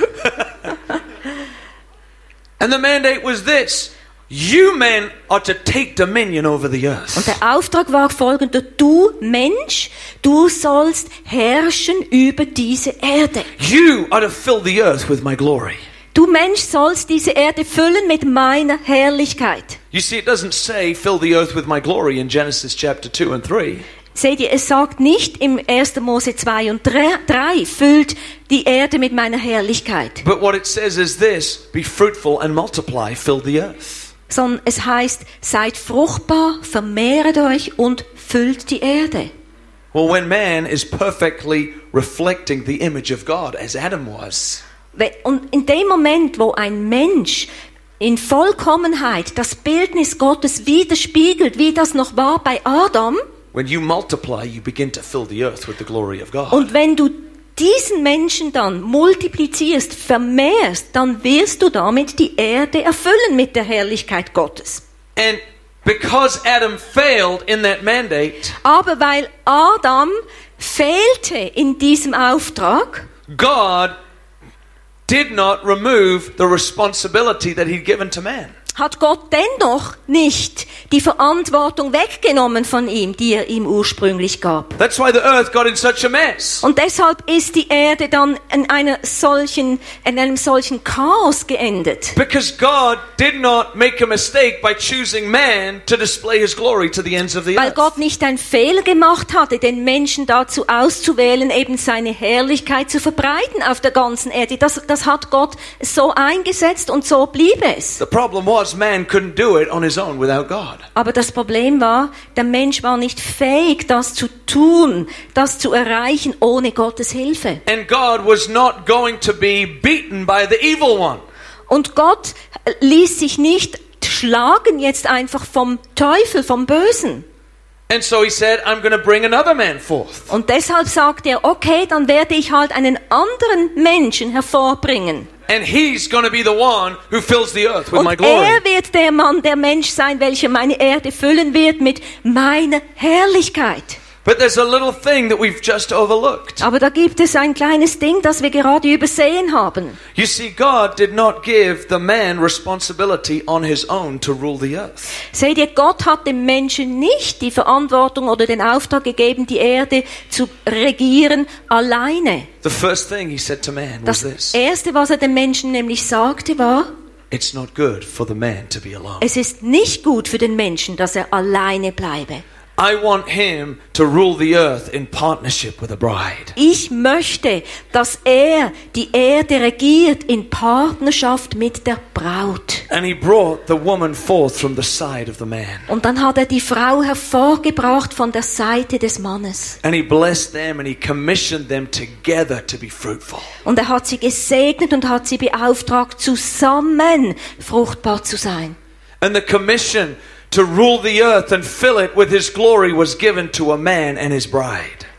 And the mandate was this. You men are to take dominion over the earth. Und der Auftrag war folgender. Du Mensch, du sollst herrschen über diese Erde. You are to fill the earth with my glory. Du Mensch sollst diese Erde füllen mit meiner Herrlichkeit. You see, it doesn't say fill the earth with my glory in Genesis chapter two and three. Seht ihr, es sagt nicht im ersten Mose zwei und drei, füllt die Erde mit meiner Herrlichkeit. But what it says is this, be fruitful and multiply, fill the earth. Sondern es heißt, seid fruchtbar, vermehret euch und füllt die Erde. Well, when man is perfectly reflecting the image of God, as Adam was, Und in dem Moment, wo ein Mensch in Vollkommenheit das Bildnis Gottes widerspiegelt, wie das noch war bei Adam, when you multiply, you begin to fill the earth with the glory of God. und wenn du diesen Menschen dann multiplizierst, vermehrst, dann wirst du damit die Erde erfüllen mit der Herrlichkeit Gottes. And because Adam failed in that mandate, Aber weil Adam fehlte in diesem Auftrag, God did not remove the responsibility that he'd given to man. hat Gott dennoch nicht die Verantwortung weggenommen von ihm, die er ihm ursprünglich gab. That's why the earth got in such a mess. Und deshalb ist die Erde dann in einer solchen, in einem solchen Chaos geendet. Because God did not make a mistake by choosing man to display his glory to the ends of the Weil earth. Gott nicht einen Fehler gemacht hatte, den Menschen dazu auszuwählen, eben seine Herrlichkeit zu verbreiten auf der ganzen Erde. Das, das hat Gott so eingesetzt und so blieb es. The problem was man couldn't do it on his own without God. Aber das Problem war, der Mensch war nicht fähig, das zu tun, das zu erreichen, ohne Gottes Hilfe. And God was not going to be beaten by the evil one. Und Gott ließ sich nicht schlagen jetzt einfach vom Teufel, vom Bösen. And so he said, I'm going to bring another man forth. Und deshalb sagt er, okay, dann werde ich halt einen anderen Menschen hervorbringen. And he's going to be the one who fills the earth with Und my glory. er wird der Mann, der Mensch sein, welcher meine Erde füllen wird mit meiner Herrlichkeit. But there's a little thing that we've just overlooked. Aber da gibt es ein kleines Ding, das wir gerade übersehen haben. You see, God did not give the man responsibility on his own to rule the earth. Seht ihr, Gott hat dem Menschen nicht die Verantwortung oder den Auftrag gegeben, die Erde zu regieren alleine. The first thing he said to man was Das this. Erste, was er dem Menschen nämlich sagte, war, It's not good for the man to be alone. es ist nicht gut für den Menschen, dass er alleine bleibe. I want him to rule the earth in partnership with a bride. Ich möchte, dass er die Erde regiert in Partnerschaft mit der Braut. And he brought the woman forth from the side of the man. Und dann hat er die Frau hervorgebracht von der Seite des Mannes. And he blessed them and he commissioned them together to be fruitful. Und er hat sie gesegnet und hat sie beauftragt, zusammen fruchtbar zu sein. And the commission to rule the earth and fill it with his glory was given to a man and his bride.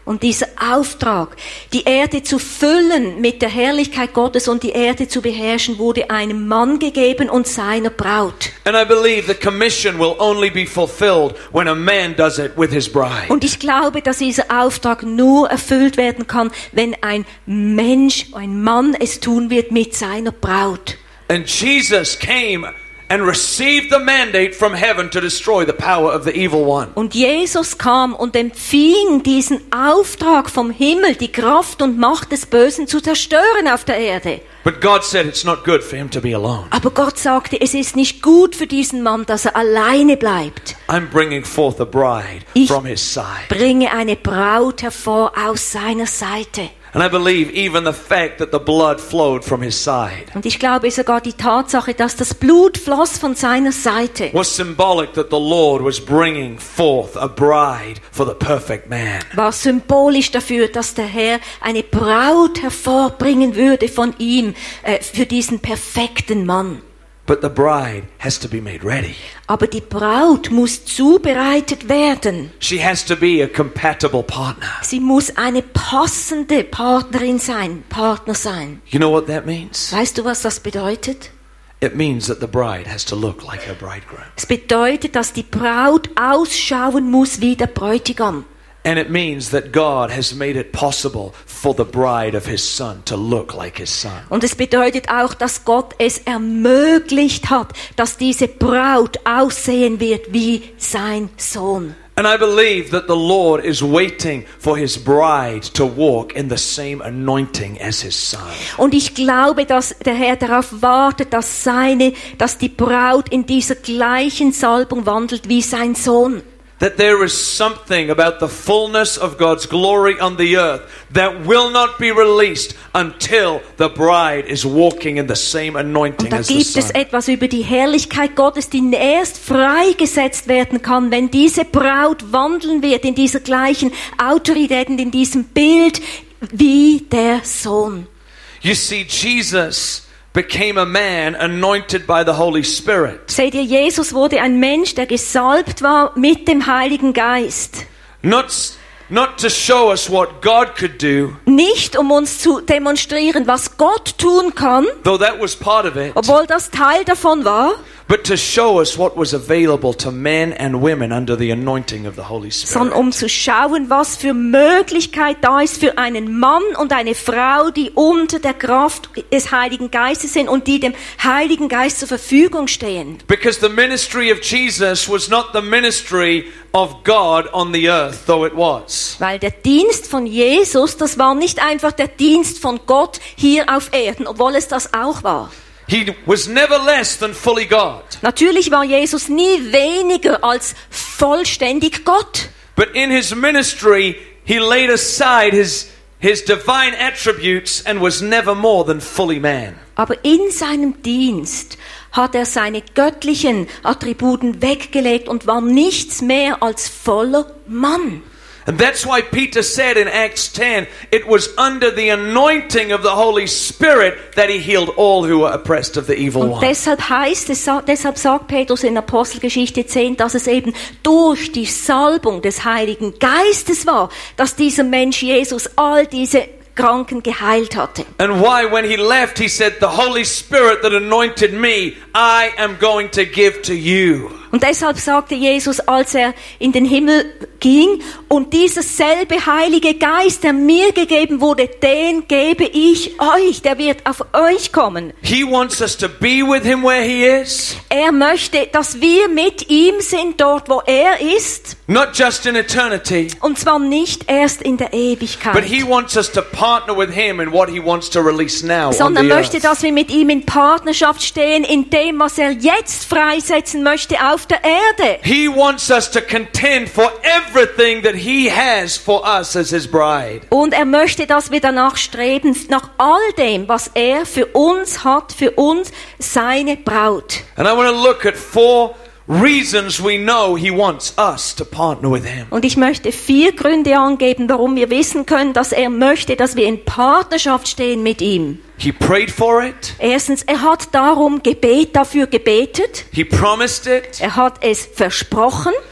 Und dieser Auftrag, die Erde zu füllen mit der Herrlichkeit Gottes und die Erde zu beherrschen, wurde einem Mann gegeben und seiner Braut. And I believe the commission will only be fulfilled when a man does it with his bride. Und ich glaube, dass dieser Auftrag nur erfüllt werden kann, wenn ein Mensch, ein Mann es tun wird mit seiner Braut. And Jesus came and received the mandate from heaven to destroy the power of the evil one. Und Jesus kam und empfing diesen Auftrag vom Himmel, die Kraft und Macht des Bösen zu zerstören auf der Erde. But God said it's not good for him to be alone. Aber Gott sagte, es ist nicht gut für diesen Mann, dass er alleine bleibt. I'm bringing forth a bride Ich from his side. bringe eine Braut hervor aus seiner Seite. And I believe even the fact that the blood flowed from his side Und ich glaube sogar die Tatsache, dass das Blut floss von seiner Seite, was symbolic that the Lord was bringing forth a bride for the perfect man. war symbolisch dafür, dass der Herr eine Braut hervorbringen würde von ihm, äh, für diesen perfekten Mann. But the bride has to be made ready. Aber die Braut muss zubereitet werden. She has to be a compatible partner. Sie muss eine passende Partnerin sein, Partner sein. You know what that means? Weißt du, was das bedeutet? It means that the bride has to look like her bridegroom. Es bedeutet, dass die Braut ausschauen muss wie der Bräutigam. And it means that God has made it possible for the bride of his son to look like his son. Und es bedeutet auch, dass Gott es ermöglicht hat, dass diese Braut aussehen wird wie sein Sohn. And I believe that the Lord is waiting for his bride to walk in the same anointing as his son. Und ich glaube, dass der Herr darauf wartet, dass seine, dass die Braut in dieser gleichen Salbung wandelt wie sein Sohn. That there is something about the fullness of God's glory on the earth that will not be released until the bride is walking in the same anointing Und da as the gibt es son. etwas über die Herrlichkeit Gottes, die erst freigesetzt werden kann, wenn diese Braut wandeln wird in dieser gleichen Autorität und in diesem Bild wie der Sohn. You see, Jesus became a man anointed by the Holy Spirit. Seht ihr, Jesus wurde ein Mensch, der gesalbt war mit dem Heiligen Geist. Not, not to show us what God could do, Nicht um uns zu demonstrieren, was Gott tun kann, though that was part of it, obwohl das Teil davon war, but to show us what was available to men and women under the anointing of the Holy sondern Spirit. um zu schauen, was für Möglichkeit da ist für einen Mann und eine Frau, die unter der Kraft des Heiligen Geistes sind und die dem Heiligen Geist zur Verfügung stehen. Because the ministry of Jesus was not the ministry of God on the earth, though it was. Weil der Dienst von Jesus, das war nicht einfach der Dienst von Gott hier auf Erden, obwohl es das auch war. He was never less than fully God. Natürlich war Jesus nie weniger als vollständig Gott. But in his ministry, he laid aside his, his divine attributes and was never more than fully man. Aber in seinem Dienst hat er seine göttlichen Attributen weggelegt und war nichts mehr als voller Mann. And that's why Peter said in Acts ten, it was under the anointing of the Holy Spirit that he healed all who were oppressed of the evil Und one. deshalb heißt es, deshalb sagt Petrus in Apostelgeschichte zehn, dass es eben durch die Salbung des Heiligen Geistes war, dass dieser Mensch Jesus all diese Kranken geheilt hatte. And why, when he left, he said, the Holy Spirit that anointed me, I am going to give to you. Und deshalb sagte Jesus, als er in den Himmel ging, und dieser selbe Heilige Geist, der mir gegeben wurde, den gebe ich euch, der wird auf euch kommen. He wants us to be with him where he is, Er möchte, dass wir mit ihm sind, dort wo er ist, not just in eternity, und zwar nicht erst in der but Ewigkeit, he wants us to partner with him in what he wants to release now on sondern the möchte, earth. dass wir mit ihm in Partnerschaft stehen, in dem, was er jetzt freisetzen möchte auf der Erde. He wants us to contend for everything that he has for us as his bride. Und er möchte, dass wir danach streben, nach all dem, was er für uns hat, für uns, seine Braut. And I want to look at four reasons we know he wants us to partner with him. Und ich möchte vier Gründe angeben, warum wir wissen können, dass er möchte, dass wir in Partnerschaft stehen mit ihm. He prayed for it. Erstens, er hat darum Gebet, dafür gebetet. He promised it. Er hat es versprochen.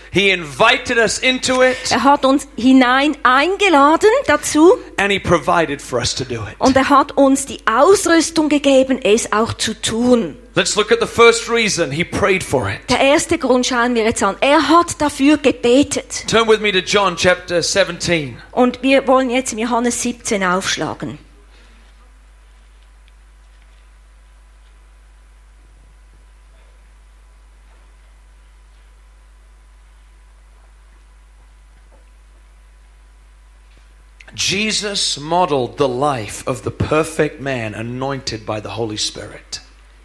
He invited us into it. Er hat uns hinein eingeladen dazu. And he provided for us to do it. Und er hat uns die Ausrüstung gegeben, es auch zu tun. Let's look at the first reason. He prayed for it. Der erste Grund schauen wir jetzt an. Er hat dafür gebetet. Turn with me to John chapter seventeen. Und wir wollen jetzt im Johannes siebzehn aufschlagen. Jesus modeled the life of the perfect man anointed by the Holy Spirit.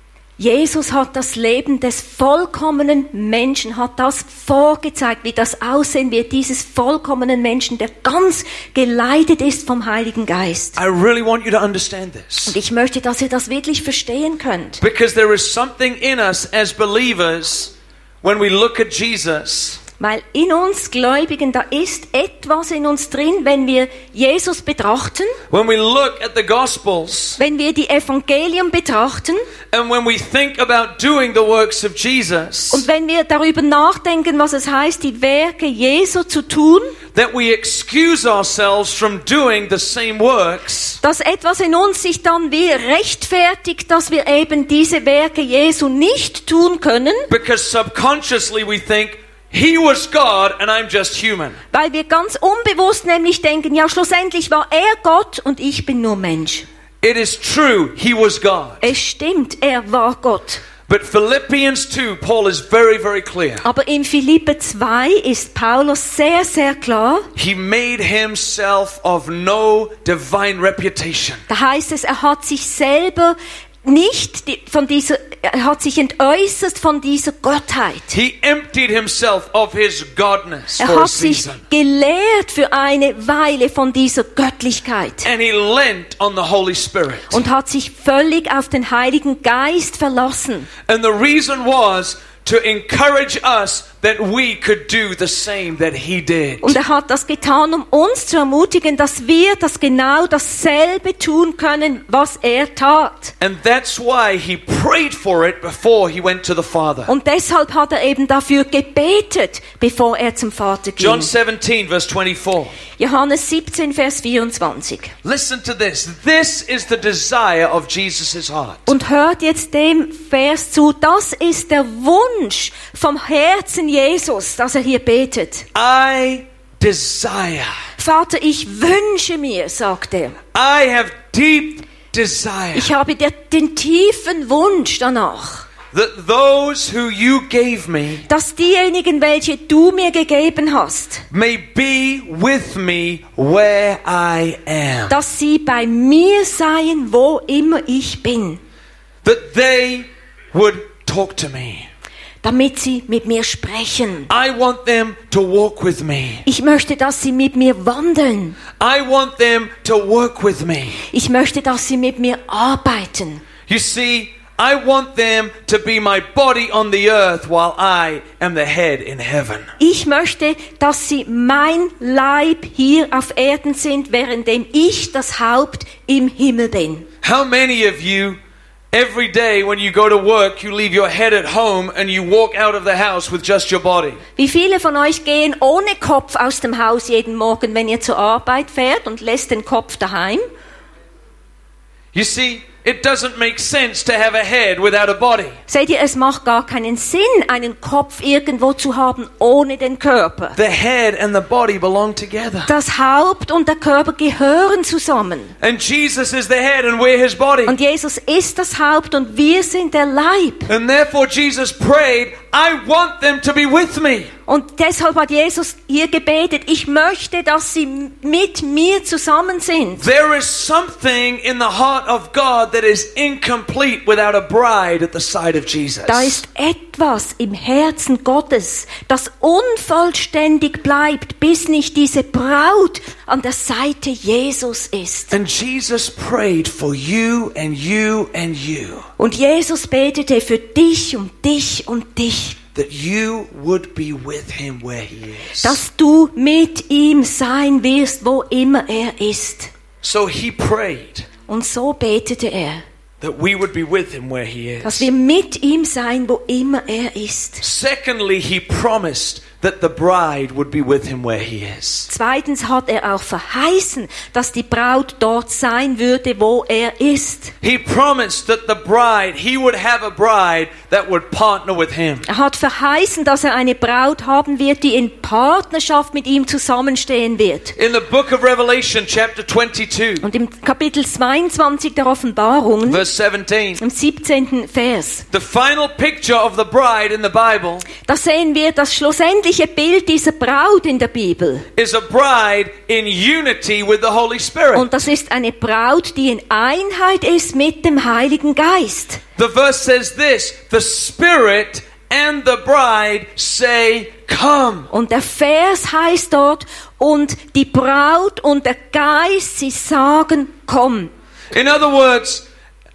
Jesus hat das Leben des vollkommenen Menschen, hat das vorgezeigt, wie das aussehen wird, dieses vollkommenen Menschen, der ganz geleitet ist vom Heiligen Geist. I really want you to understand this. Und ich möchte, dass ihr das wirklich verstehen könnt. Because there is something in us as believers when we look at Jesus. Weil in uns Gläubigen, da ist etwas in uns drin, wenn wir Jesus betrachten, When we look at the Gospels wenn wir die Evangelien betrachten and when we think about doing the works of Jesus, und wenn wir darüber nachdenken, was es heißt, die Werke Jesu zu tun, that we excuse ourselves from doing the same works dass etwas in uns sich dann wie rechtfertigt, dass wir eben diese Werke Jesu nicht tun können, because subconsciously we think, He was God and I'm just human. weil wir ganz unbewusst nämlich denken, ja schlussendlich war er Gott und ich bin nur Mensch. It is true, He was God. Es stimmt, er war Gott. But Philippians two, Paul is very, very clear. Aber in Philipper zwei ist Paulus sehr, sehr klar. He made himself of no divine reputation. Da heißt es, er hat sich selber nicht die, von dieser, er hat sich entäußert von dieser Gottheit. He emptied himself of his godness Er for a hat sich season. gelehrt für eine Weile von dieser Göttlichkeit And he lent on the Holy Spirit. und hat sich völlig auf den Heiligen Geist verlassen. And the reason was to encourage us that we could do the same that he did. Und er hat das getan, um uns zu ermutigen, dass wir das genau dasselbe tun können, was er tat. And that's why he prayed for it before he went to the Father. Und deshalb hat er eben dafür gebetet, bevor er zum Vater ging. John seventeen verse twenty-four. Johannes siebzehn, Vers vierundzwanzig. Listen to this. This is the desire of Jesus' heart. Und hört jetzt dem Vers zu, das ist der Wunsch vom Herzen Jesus, dass er hier betet. I desire. Vater, ich wünsche mir, sagt er. I have deep desire Ich habe der, den tiefen Wunsch danach, that those who you gave me dass diejenigen, welche du mir gegeben hast, may be with me where I am. dass sie bei mir seien, wo immer ich bin, That they would talk to me. damit sie mit mir sprechen. I want them to walk with me. Ich möchte, dass sie mit mir wandeln. I want them to work with me. Ich möchte, dass sie mit mir arbeiten. You see, I want them to be my body on the earth while I am the head in heaven. Ich möchte, dass sie mein Leib hier auf Erden sind, währenddem ich das Haupt im Himmel bin. How many of you, every day when you go to work, you leave your head at home and you walk out of the house with just your body? Wie viele von euch gehen ohne Kopf aus dem Haus jeden Morgen, wenn ihr zur Arbeit fährt und lässt den Kopf daheim? You see, it doesn't make sense to have a head without a body. Seht ihr, es macht gar keinen Sinn, einen Kopf irgendwo zu haben ohne den Körper. The head and the body belong together. Das Haupt und der Körper gehören zusammen. And Jesus is the head and we're his body. Und Jesus ist das Haupt und wir sind der Leib. And therefore Jesus prayed, I want them to be with me. Und deshalb hat Jesus hier gebetet, ich möchte, dass sie mit mir zusammen sind. There is something in the heart of God that is incomplete without a bride at the side of Jesus. Da ist etwas im Herzen Gottes, das unvollständig bleibt, bis nicht diese Braut an der Seite Jesus ist. And Jesus prayed for you and you and you. Und Jesus betete für dich und dich und dich, That you would be with him where he is. dass du mit ihm sein wirst, wo immer er ist. So he prayed Und so betete er, that we would be with him where he dass is. wir mit ihm sein, wo immer er ist. Secondly, he promised that the bride would be with him where he is. Zweitens hat er auch verheißen, dass die Braut dort sein würde, wo er ist. He promised that the bride, he would have a bride that would partner with him. Er hat verheißen, dass er eine Braut haben wird, die in Partnerschaft mit ihm zusammenstehen wird. In the book of Revelation, chapter twenty-two, Und im Kapitel zweiundzwanzig der Offenbarungen, verse seventeen, im siebzehnten Vers, the final picture of the bride in the Bible da sehen wir das schlussendliche Bild dieser Braut in der Bibel. is a bride in unity with the Holy Spirit. Und das ist eine Braut, die in Einheit ist mit dem Heiligen Geist. The verse says this, the Spirit and the bride say, come. Und der Vers heißt dort, und die Braut und der Geist, sie sagen, komm. In other words,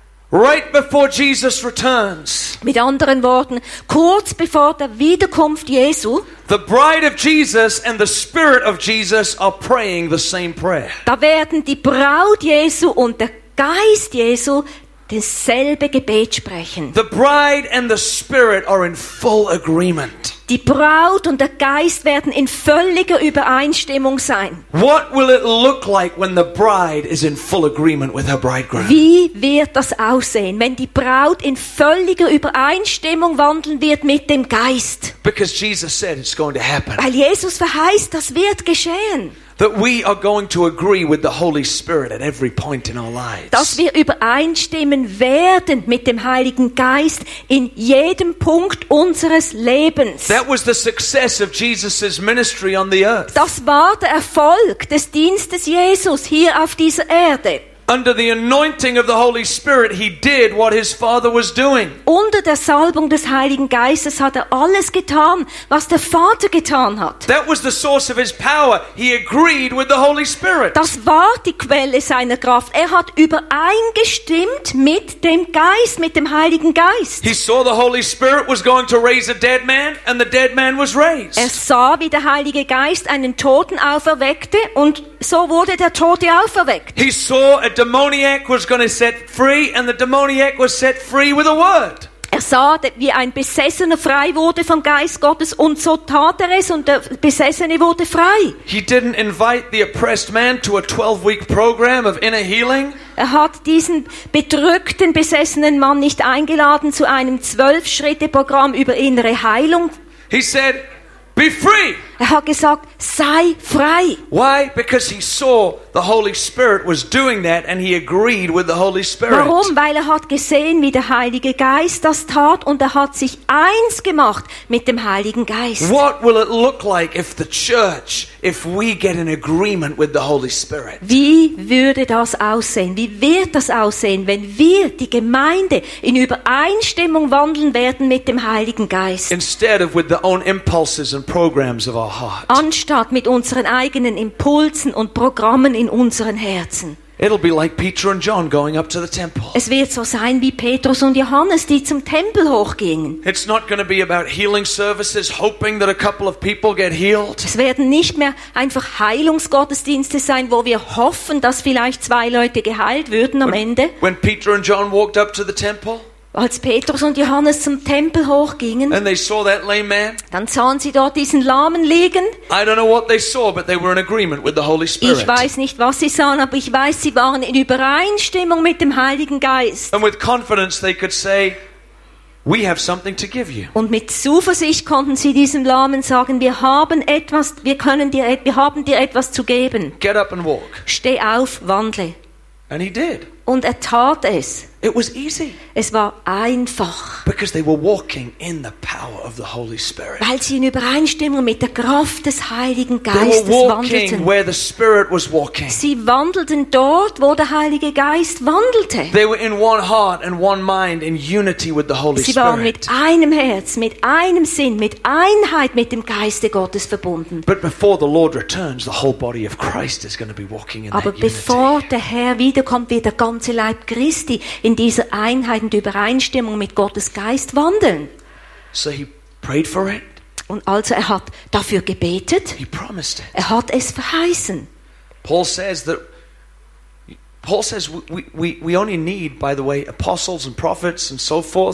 right before Jesus returns, Mit anderen Worten, kurz bevor der Wiederkunft Jesu, the bride of Jesus and the Spirit of Jesus are praying the same prayer. da werden die Braut Jesu und der Geist Jesu dasselbe Gebet sprechen. The bride and the Spirit are in full agreement. Die Braut und der Geist werden in völliger Übereinstimmung sein. What will it look like when the bride is in full agreement with her bridegroom? Wie wird das aussehen, wenn die Braut in völliger Übereinstimmung wandeln wird mit dem Geist? Because Jesus said it's going to happen. Weil Jesus verheißt, das wird geschehen. That we are going to agree with the Holy Spirit at every point in our lives. Dass wir übereinstimmen werden mit dem Heiligen Geist in jedem Punkt unseres Lebens. That was the success of Jesus' ministry on the earth. Das war der Erfolg des Dienstes Jesus hier auf dieser Erde. Under the anointing of the Holy Spirit, he did what his Father was doing. Unter der Salbung des Heiligen Geistes hat er alles getan, was der Vater getan hat. That was the source of his power. He agreed with the Holy Spirit. Das war die Quelle seiner Kraft. Er hat übereingestimmt mit dem Geist, mit dem Heiligen Geist. He saw the Holy Spirit was going to raise a dead man, and the dead man was raised. Er sah, wie der Heilige Geist einen Toten auferweckte, und so wurde der Tote auferweckt. He saw a demoniac was going to set free, and the demoniac was set free with a word. Er sah, wie ein Besessener frei wurde vom Geist Gottes, und so tat er es, und der Besessene wurde frei. He didn't invite the oppressed man to a twelve-week program of inner healing. Er hat diesen bedrückten, besessenen Mann nicht eingeladen zu einem zwölf-Schritte-Programm über innere Heilung. He said, be free. Er hat gesagt, sei frei. Why? Because he saw the Holy Spirit was doing that, and he agreed with the Holy Spirit. Warum? Weil er hat gesehen, wie der Heilige Geist das tat, und er hat sich eins gemacht mit dem Heiligen Geist. What will it look like if the church, if we get in agreement with the Holy Spirit? Wie würde das aussehen? Wie wird das aussehen, wenn wir, die Gemeinde, in Übereinstimmung wandeln werden mit dem Heiligen Geist? Instead of with the own impulses and programs of our heart. Anstatt mit unseren eigenen Impulsen und Programmen in unseren Herzen. It'll be like Peter and John going up to the temple. Es wird so sein wie Petrus und Johannes, die zum Tempel hochgingen. It's not going to be about healing services, hoping that a couple of people get healed. Es werden nicht mehr einfach Heilungsgottesdienste sein, wo wir hoffen, dass vielleicht zwei Leute geheilt würden am Ende. When Peter and John walked up to the temple, Als Petrus und Johannes zum Tempel hochgingen, and they saw that lame man, dann sahen sie dort diesen Lahmen liegen. I don't know what they saw, but they were in agreement with the Holy Spirit. Ich weiß nicht, was sie sahen, aber ich weiß, sie waren in Übereinstimmung mit dem Heiligen Geist. And with confidence they could say, we have something to give you. Und mit Zuversicht konnten sie diesem Lahmen sagen, wir haben etwas, wir können dir, wir haben dir etwas zu geben. Get up and walk. Steh auf, wandle. And he did. Und er tat es. It was easy. Es war einfach. Because they were walking in the power of the Holy Spirit. Weil sie in Übereinstimmung mit der Kraft des Heiligen They Geistes were walking wandelten. where the Spirit was walking. Sie wandelten dort, wo der Heilige Geist wandelte. They were in one heart and one mind in unity with the Holy Sie waren Spirit. mit einem Herz, mit einem Sinn, mit Einheit mit dem Geiste Gottes verbunden. But before the Lord returns, the whole body of Christ is going to be walking in Aber that bevor unity. der Herr wiederkommt, wird der ganze Leib Christi in dieser Einheit und Übereinstimmung mit Gottes Geist wandeln. So he prayed for it. Und also er hat dafür gebetet, He promised it. er hat es verheißen. Paul says that Paul says we, we, we only need, by the way, apostles and prophets and so forth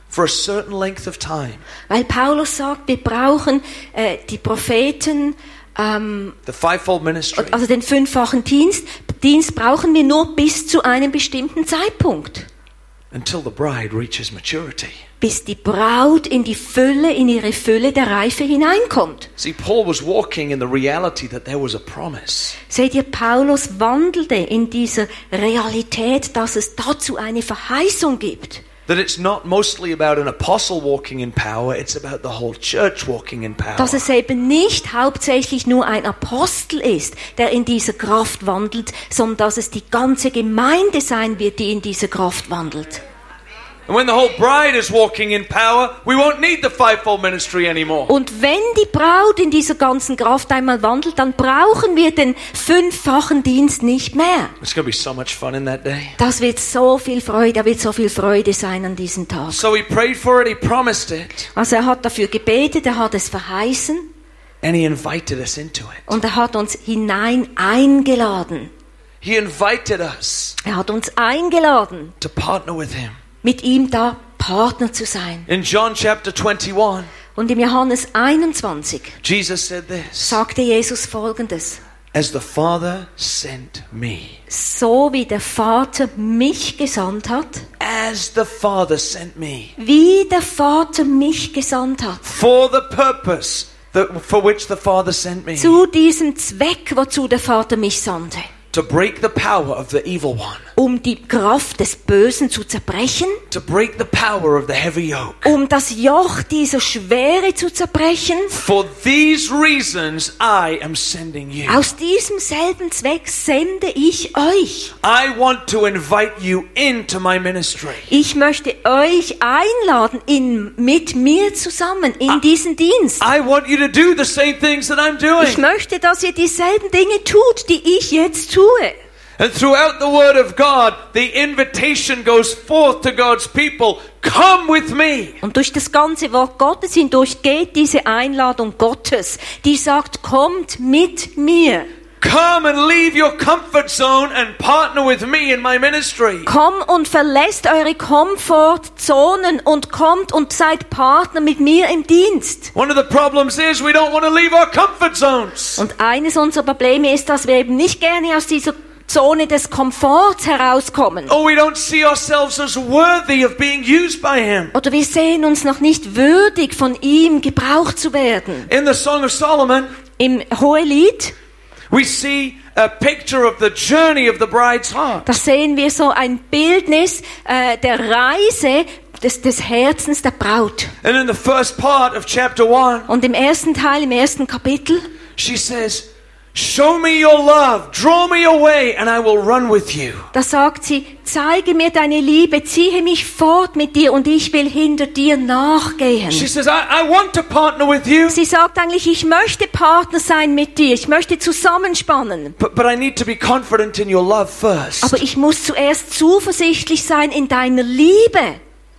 for a certain length of time. Weil Paulus sagt, wir brauchen äh, die Propheten, ähm, The fivefold ministry. also den fünffachen Dienst, Dienst brauchen wir nur bis zu einem bestimmten Zeitpunkt. Until the bride reaches maturity. Bis die Braut in die Fülle, in ihre Fülle der Reife hineinkommt. See, Paul was walking in the reality that there was a promise. Seht ihr, Paulus wandelte in dieser Realität, dass es dazu eine Verheißung gibt. That it's not mostly about an apostle walking in power, it's about the whole church walking in power. Dass es eben nicht hauptsächlich nur ein Apostel ist, der in dieser Kraft wandelt, sondern dass es die ganze Gemeinde sein wird, die in dieser Kraft wandelt. And when the whole bride is walking in power, we won't need the fivefold ministry anymore. Und wenn die Braut in dieser ganzen Kraft einmal wandelt, dann brauchen wir den fünffachen Dienst nicht mehr. It's going to be so much fun in that day. Das wird so viel Freude, da wird so viel Freude sein an diesem Tag. So he prayed for it, he promised it, Also er hat dafür gebetet, er hat es verheißen and he invited us into it. und er hat uns hinein eingeladen. He invited us Er hat uns eingeladen, to partner with him. mit ihm da Partner zu sein. In John chapter twenty-one, Und im Johannes einundzwanzig Jesus said this, sagte Jesus Folgendes: as the Father sent me. So wie der Vater mich gesandt hat, As the Father sent me. wie der Vater mich gesandt hat, For the purpose that, for which the Father sent me. zu diesem Zweck, wozu der Vater mich sandte, To break the power of the evil one. um die Kraft des Bösen zu zerbrechen, To break the power of the heavy yoke. um das Joch dieser Schwere zu zerbrechen. For these reasons I am sending you. Aus diesem selben Zweck sende ich euch. I want to invite you into my ministry. Ich möchte euch einladen, in, mit mir zusammen in diesen Dienst. I want you to do the same things that I'm Ich doing. möchte, dass ihr dieselben Dinge tut, die ich jetzt tue. And throughout the Word of God, the invitation goes forth to God's people. Come with me. Und durch das ganze Wort Gottes hindurch geht diese Einladung Gottes, die sagt, kommt mit mir. Come and leave your comfort zone and partner with me in my ministry. Komm und verlässt eure Komfortzonen und kommt und seid Partner mit mir im Dienst. One of the problems is we don't want to leave our comfort zones. Und eines unserer Probleme ist, dass wir eben nicht gerne aus dieser Zone des Komforts herauskommen. Oh, we don't see ourselves as worthy of being used by Him. Oder wir sehen uns noch nicht würdig, von ihm gebraucht zu werden. In the Song of Solomon, Im Hohelied, we see a picture of the journey of the bride's heart. da sehen wir so ein Bildnis äh, der Reise des, des Herzens der Braut. And in the first part of chapter one, Und im ersten Teil, im ersten Kapitel, she says, show me your love, draw me away, and I will run with you. da sagt sie, zeige mir deine Liebe, ziehe mich fort mit dir und ich will hinter dir nachgehen. She says, I, I want to partner with you, Sie sagt eigentlich, ich möchte Partner sein mit dir, ich möchte zusammenspannen. but, but I need to be confident in your love first. Aber ich muss zuerst zuversichtlich sein in deiner Liebe.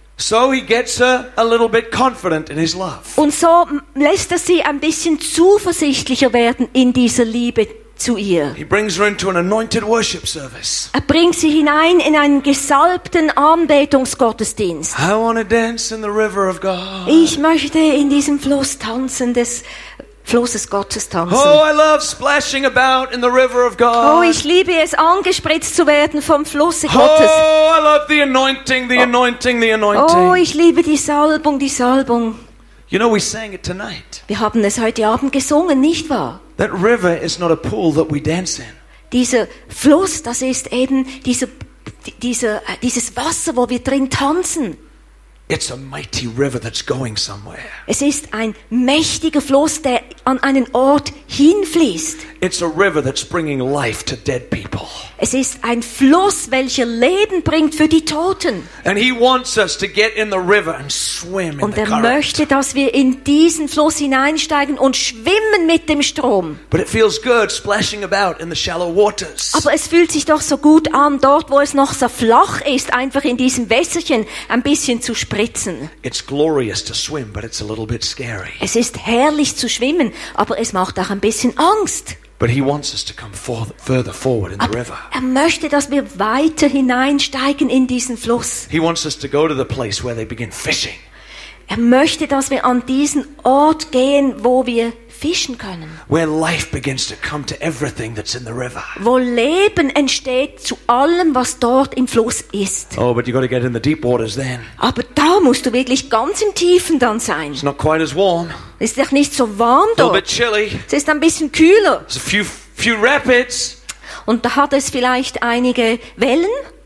So he gets her a little bit confident in his love. Und so lässt er sie ein bisschen zuversichtlicher werden in dieser Liebe zu ihr. He brings her into an anointed worship service. Er bringt sie hinein in einen gesalbten Anbetungsgottesdienst. I want to dance in the river of God. Ich möchte in diesem Fluss tanzen, des Flusses Gottes tanzen. Oh, I love splashing about in the river of Oh, God. ich liebe es, angespritzt zu werden vom Flusse Gottes. Oh, I love the anointing, the anointing, the Oh, anointing. ich liebe die Salbung, die Salbung. You know, we sang it tonight. Wir haben es heute Abend gesungen, nicht wahr? That river is not a pool that we dance in. Dieser Fluss, das ist eben dieser, dieser, äh, dieses Wasser, wo wir drin tanzen. It's a mighty river that's going somewhere. Es ist ein mächtiger Fluss, der an einen Ort hinfließt. It's a river that's bringing life to dead people. Es ist ein Fluss, welcher Leben bringt für die Toten. And he wants us to get in the river and swim in Und the er current. möchte, dass wir in diesen Fluss hineinsteigen und schwimmen mit dem Strom. But it feels good splashing about in the shallow waters. Aber es fühlt sich doch so gut an, dort wo es noch so flach ist, einfach in diesem Wässerchen ein bisschen zu spritzen. It's glorious to swim, but it's a little bit scary. Es ist herrlich zu schwimmen, aber es macht auch ein bisschen Angst. But he wants us to come for, further forward in the Aber river. er möchte, dass wir weiter hineinsteigen in diesen Fluss. He wants us to go to the place where they begin fishing. Er möchte, dass wir an diesen Ort gehen, wo wir fischen können. Where life begins to come to everything that's in the river. Wo Leben entsteht zu allem, was dort im Fluss ist. Oh, but you got to get in the deep waters then. Aber da musst du wirklich ganz im Tiefen dann sein. It's not quite as warm. Es ist doch nicht so warm A little bit dort. chilly. Es ist ein bisschen kühler. There's a few few rapids. Und da hat es vielleicht einige Wellen.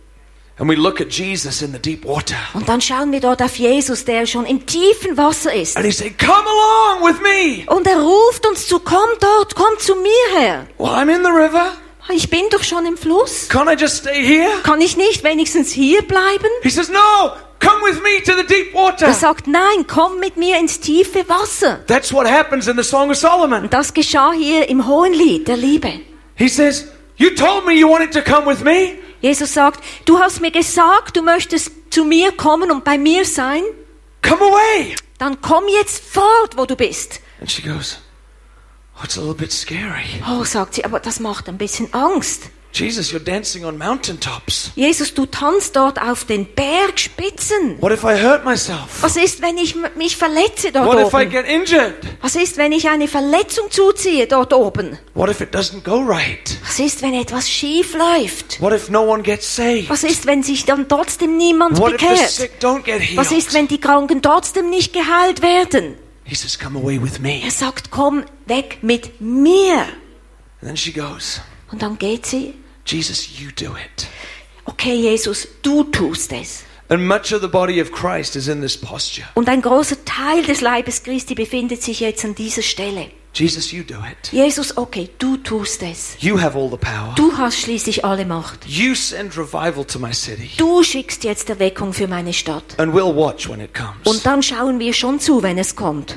And we look at Jesus in the deep water. Und dann schauen wir dort auf Jesus, der schon im tiefen Wasser ist. And he said, "Come along with me." Und er ruft uns zu, komm dort, komm zu mir her. Well, I'm in the river. Ich bin doch schon im Fluss. Can't I just stay here? Kann ich nicht wenigstens hier bleiben? He says, "No, come with me to the deep water." Er sagt, nein, komm mit mir ins tiefe Wasser. That's what happens in the Song of Solomon. Und das geschah hier im Hohenlied der Liebe. He says, "You told me you wanted to come with me. Jesus sagt, du hast mir gesagt, du möchtest zu mir kommen und bei mir sein. Come away." Dann komm jetzt fort, wo du bist. And she goes, "Oh, it's a little bit scary. Oh, sagt sie, aber das macht ein bisschen Angst. Jesus, you're dancing on mountaintops. Jesus, du tanzt dort auf den Bergspitzen. What if I hurt myself? Was ist, wenn ich m- mich verletze dort What if I oben? get injured? Was ist, wenn ich eine Verletzung zuziehe dort oben? What if it doesn't go right? Was ist, wenn etwas schief läuft? What if no one gets saved? Was ist, wenn sich dann trotzdem niemand What if the bekehrt? sick don't get Was ist, healed?" wenn die Kranken trotzdem nicht geheilt werden? He says, "Come away with me." Er sagt, komm weg mit mir. And then she goes, Und dann geht sie. "Jesus, you do it." Okay, Jesus, du tust es. And much of the body of Christ is in this posture. Und ein großer Teil des Leibes Christi befindet sich jetzt an dieser Stelle. Jesus, you do it. Jesus, okay, du tust es. You have all the power. Du hast schließlich alle Macht. You send revival to my city. Du schickst jetzt Erweckung für meine Stadt. And we'll watch when it comes. Und dann schauen wir schon zu, wenn es kommt.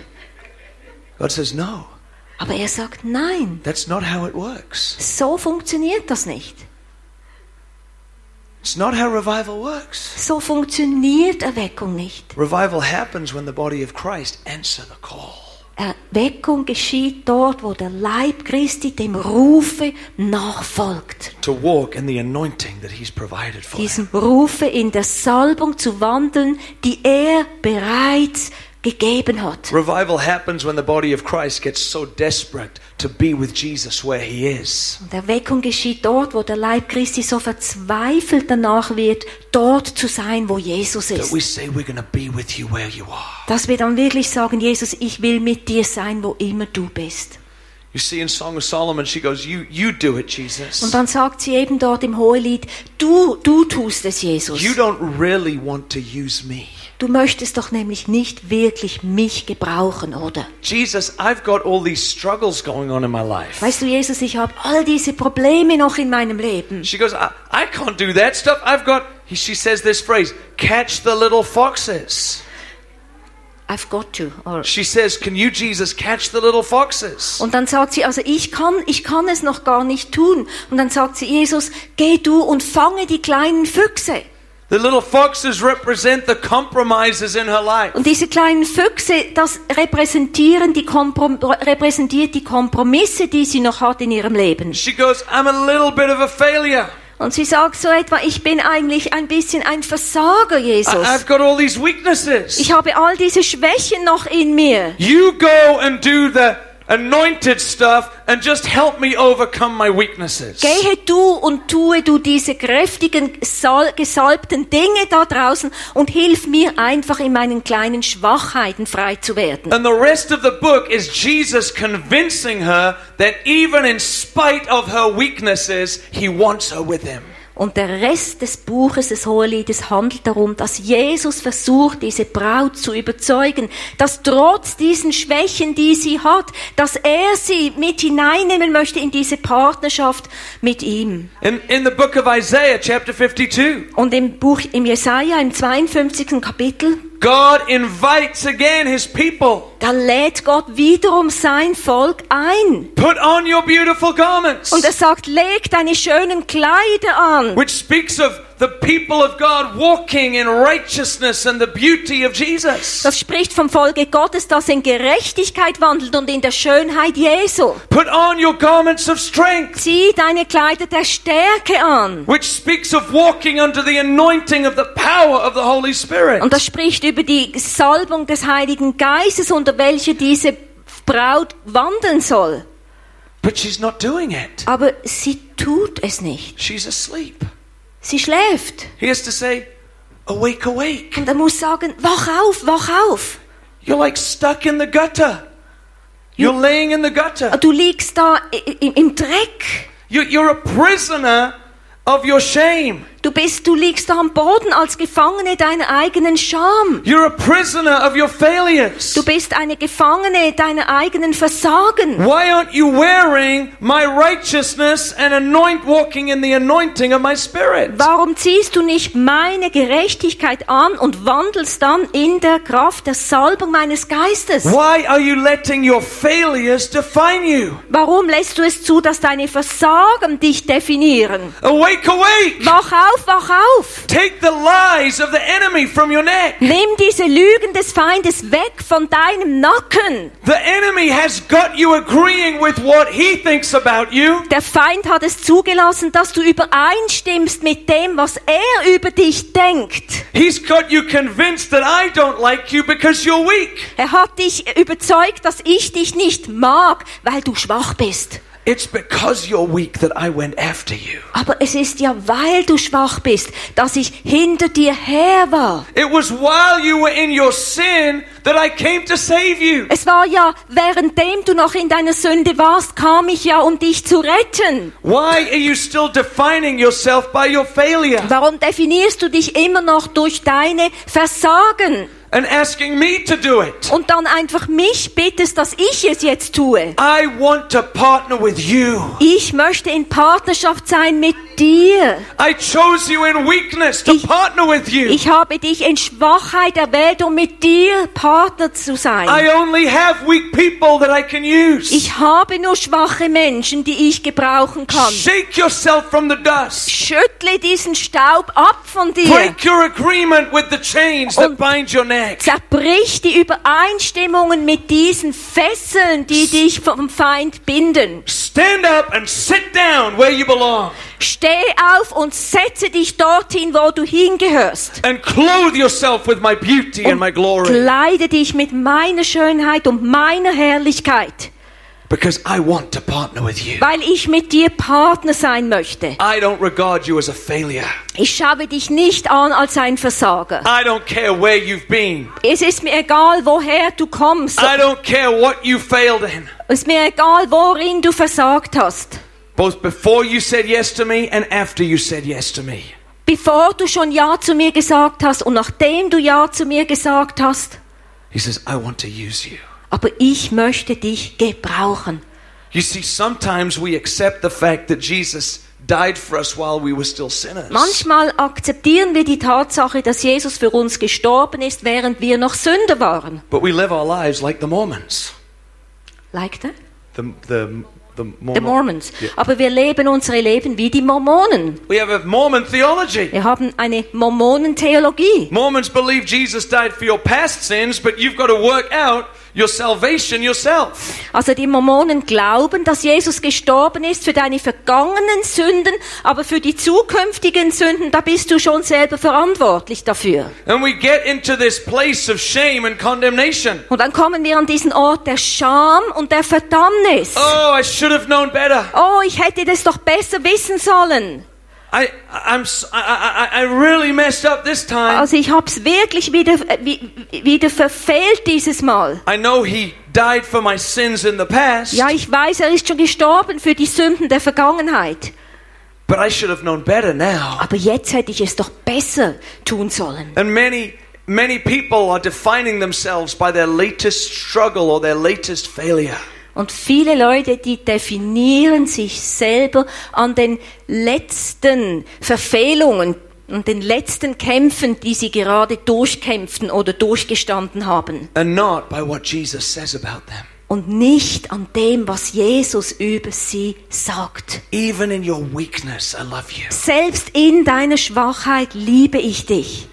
God says, "No, Aber er sagt, nein, that's not how it works. so funktioniert das nicht. It's not how revival works. So funktioniert Erweckung nicht. Revival happens when the body of Christ answer the call." Erweckung geschieht dort, wo der Leib Christi dem Rufe nachfolgt. To walk in the anointing that he's provided for them. Diesem Rufe in der Salbung zu wandeln, die er bereits gegeben hat. Revival happens when the body of Christ gets so desperate to be with Jesus where he is. Und Erweckung geschieht dort, wo der Leib Christi so verzweifelt danach wird, dort zu sein, wo Jesus That ist. we say we're going to be with you where you are. Dass wir dann wirklich sagen, Jesus, ich will mit dir sein, wo immer du bist. You see in Song of Solomon, she goes, you, you do it, Jesus. Und dann sagt sie eben dort im Hohelied, du, du tust es, Jesus. You don't really want to use me. Du möchtest doch nämlich nicht wirklich mich gebrauchen, oder? Jesus, I've got all these struggles going on in my life. Weißt du, Jesus, ich habe all diese Probleme noch in meinem Leben. She goes, I, I can't do that stuff. I've got, she says this phrase, catch the little foxes. I've got to. Or She says, can you, Jesus, catch the little foxes? und dann sagt sie, also ich kann, ich kann es noch gar nicht tun. Und dann sagt sie, Jesus, geh du und fange die kleinen Füchse. The little foxes represent the compromises in her life. Und diese kleinen Füchse, das repräsentieren die Komprom- repräsentiert die Kompromisse, die sie noch hat in ihrem Leben. She goes, I'm a little bit of a failure. Und sie sagt so etwa, ich bin eigentlich ein bisschen ein Versager, I- Jesus. I've got all these weaknesses. Ich habe all diese Schwächen noch in mir. You go and do the anointed stuff and just help me overcome my weaknesses. Gehe du und tue du diese kräftigen, sal- gesalbten Dinge da draußen und hilf mir einfach in meinen kleinen Schwachheiten frei zu werden. And the rest of the book is Jesus convincing her that even in spite of her weaknesses, he wants her with him. Und der Rest des Buches des Hoheliedes handelt darum, dass Jesus versucht, diese Braut zu überzeugen, dass trotz diesen Schwächen, die sie hat, dass er sie mit hineinnehmen möchte in diese Partnerschaft mit ihm. In, in the book of Isaiah, chapter fifty-two, Und im Buch im Jesaja, im zweiundfünfzigsten Kapitel, God invites again his people. da lädt Gott wiederum sein Volk ein. Put on your beautiful garments. Und er sagt, leg deine schönen Kleider an. Which speaks of the people of God walking in righteousness and the beauty of Jesus. Das spricht vom Volke Gottes, das in Gerechtigkeit wandelt und in der Schönheit Jesu. Put on your garments of strength, Zieh deine Kleider der Stärke an. which speaks of walking under the anointing of the power of the Holy Spirit. Und das spricht über die Salbung des Heiligen Geistes, unter welche diese Braut wandeln soll. But she's not doing it. Aber sie tut es nicht. She's asleep. Sie schläft. He has to say, awake, awake. Und er muss sagen, wach auf, wach auf. You're like stuck in the gutter. You're laying in the gutter. Du liegst da im, im Dreck. You, you're a prisoner of your shame. Du bist, du liegst da am Boden als Gefangene deiner eigenen Scham. You're a prisoner of your failures. Du bist eine Gefangene deiner eigenen Versagen. Why aren't you wearing my righteousness and anoint walking in the anointing of my spirit? Warum ziehst du nicht meine Gerechtigkeit an und wandelst dann in der Kraft der Salbung meines Geistes? Why are you letting your failures define you? Warum lässt du es zu, dass deine Versagen dich definieren? Awake, awake. Wach auf, wach auf! Take the lies of the enemy from your neck. Nimm diese Lügen des Feindes weg von deinem Nacken. The enemy has got you agreeing with what he thinks about you. Der Feind hat es zugelassen, dass du übereinstimmst mit dem, was er über dich denkt. He's got you convinced that I don't like you because you're weak. Er hat dich überzeugt, dass ich dich nicht mag, weil du schwach bist. It's because you're weak that I went after you. Aber es ist ja, weil du schwach bist, dass ich hinter dir her war. It was while you were in your sin that I came to save you. Es war ja, währenddem du noch in deiner Sünde warst, kam ich ja, um dich zu retten. Why are you still defining yourself by your failure Warum definierst du dich immer noch durch deine Versagen? and asking me to do it? Und dann einfach mich bittest, dass ich es jetzt tue. I want to partner with you. Ich möchte in Partnerschaft sein mit dir. I chose you in weakness to Ich- partner with you. Ich habe dich in Schwachheit erwählt, um mit dir Partner zu sein. I only have weak people that I can use. Ich habe nur schwache Menschen, die ich gebrauchen kann. Shake yourself from the dust. Schüttle diesen Staub ab von dir. Break your agreement with the chains that Und- bind your neck. Zerbrich die Übereinstimmungen mit diesen Fesseln, die dich vom Feind binden. Stand up and sit down where you belong. Steh auf und setze dich dorthin, wo du hingehörst. And clothe yourself with my beauty and my glory. Kleide dich mit meiner Schönheit und meiner Herrlichkeit, Because I want to partner with you. weil ich mit dir Partner sein möchte. I don't regard you as a failure. Ich schaue dich nicht an als ein Versager. I don't care where you've been. Es ist mir egal, woher du kommst. I don't care what you failed in. Es ist mir egal, worin du versagt hast. Both before you said yes to me and after you said yes to me. Bevor du schon Ja zu mir gesagt hast und nachdem du Ja zu mir gesagt hast. He says, I want to use you. Aber ich möchte dich gebrauchen. You see, sometimes we accept the fact that Jesus died for us while we were still sinners. Manchmal akzeptieren wir die Tatsache, dass Jesus für uns gestorben ist, während wir noch Sünder waren. But we live our lives like the Mormons. Like that? The, the, the, Mormon. The Mormons. Yeah. Aber wir leben unsere Leben wie die Mormonen. We have a Mormon theology. Wir haben eine Mormonentheologie. Mormons believe Jesus died for your past sins, but you've got to work out your salvation yourself. Also die Mormonen glauben, dass Jesus gestorben ist für deine vergangenen Sünden, aber für die zukünftigen Sünden, da bist du schon selber verantwortlich dafür. And we get into this place of shame and condemnation. Und dann kommen wir an diesen Ort der Scham und der Verdammnis. Oh, I should have known better. Oh, ich hätte das doch besser wissen sollen. I, I'm, s- I, I, I really messed up this time. Also ich hab's wirklich wieder, äh, wie- wieder verfehlt dieses Mal. I know he died for my sins in the past, Ja, ich weiß, er ist schon gestorben für die Sünden der Vergangenheit. but I should have known better now. Aber jetzt hätte ich es doch besser tun sollen. And many, many people are defining themselves by their latest struggle or their latest failure. Und viele Leute, die definieren sich selber an den letzten Verfehlungen und den letzten Kämpfen, die sie gerade durchkämpften oder durchgestanden haben. And not by what Jesus says about them. und nicht an dem, was Jesus über sie sagt. Even in your weakness, I love you. Selbst in deiner Schwachheit liebe ich dich.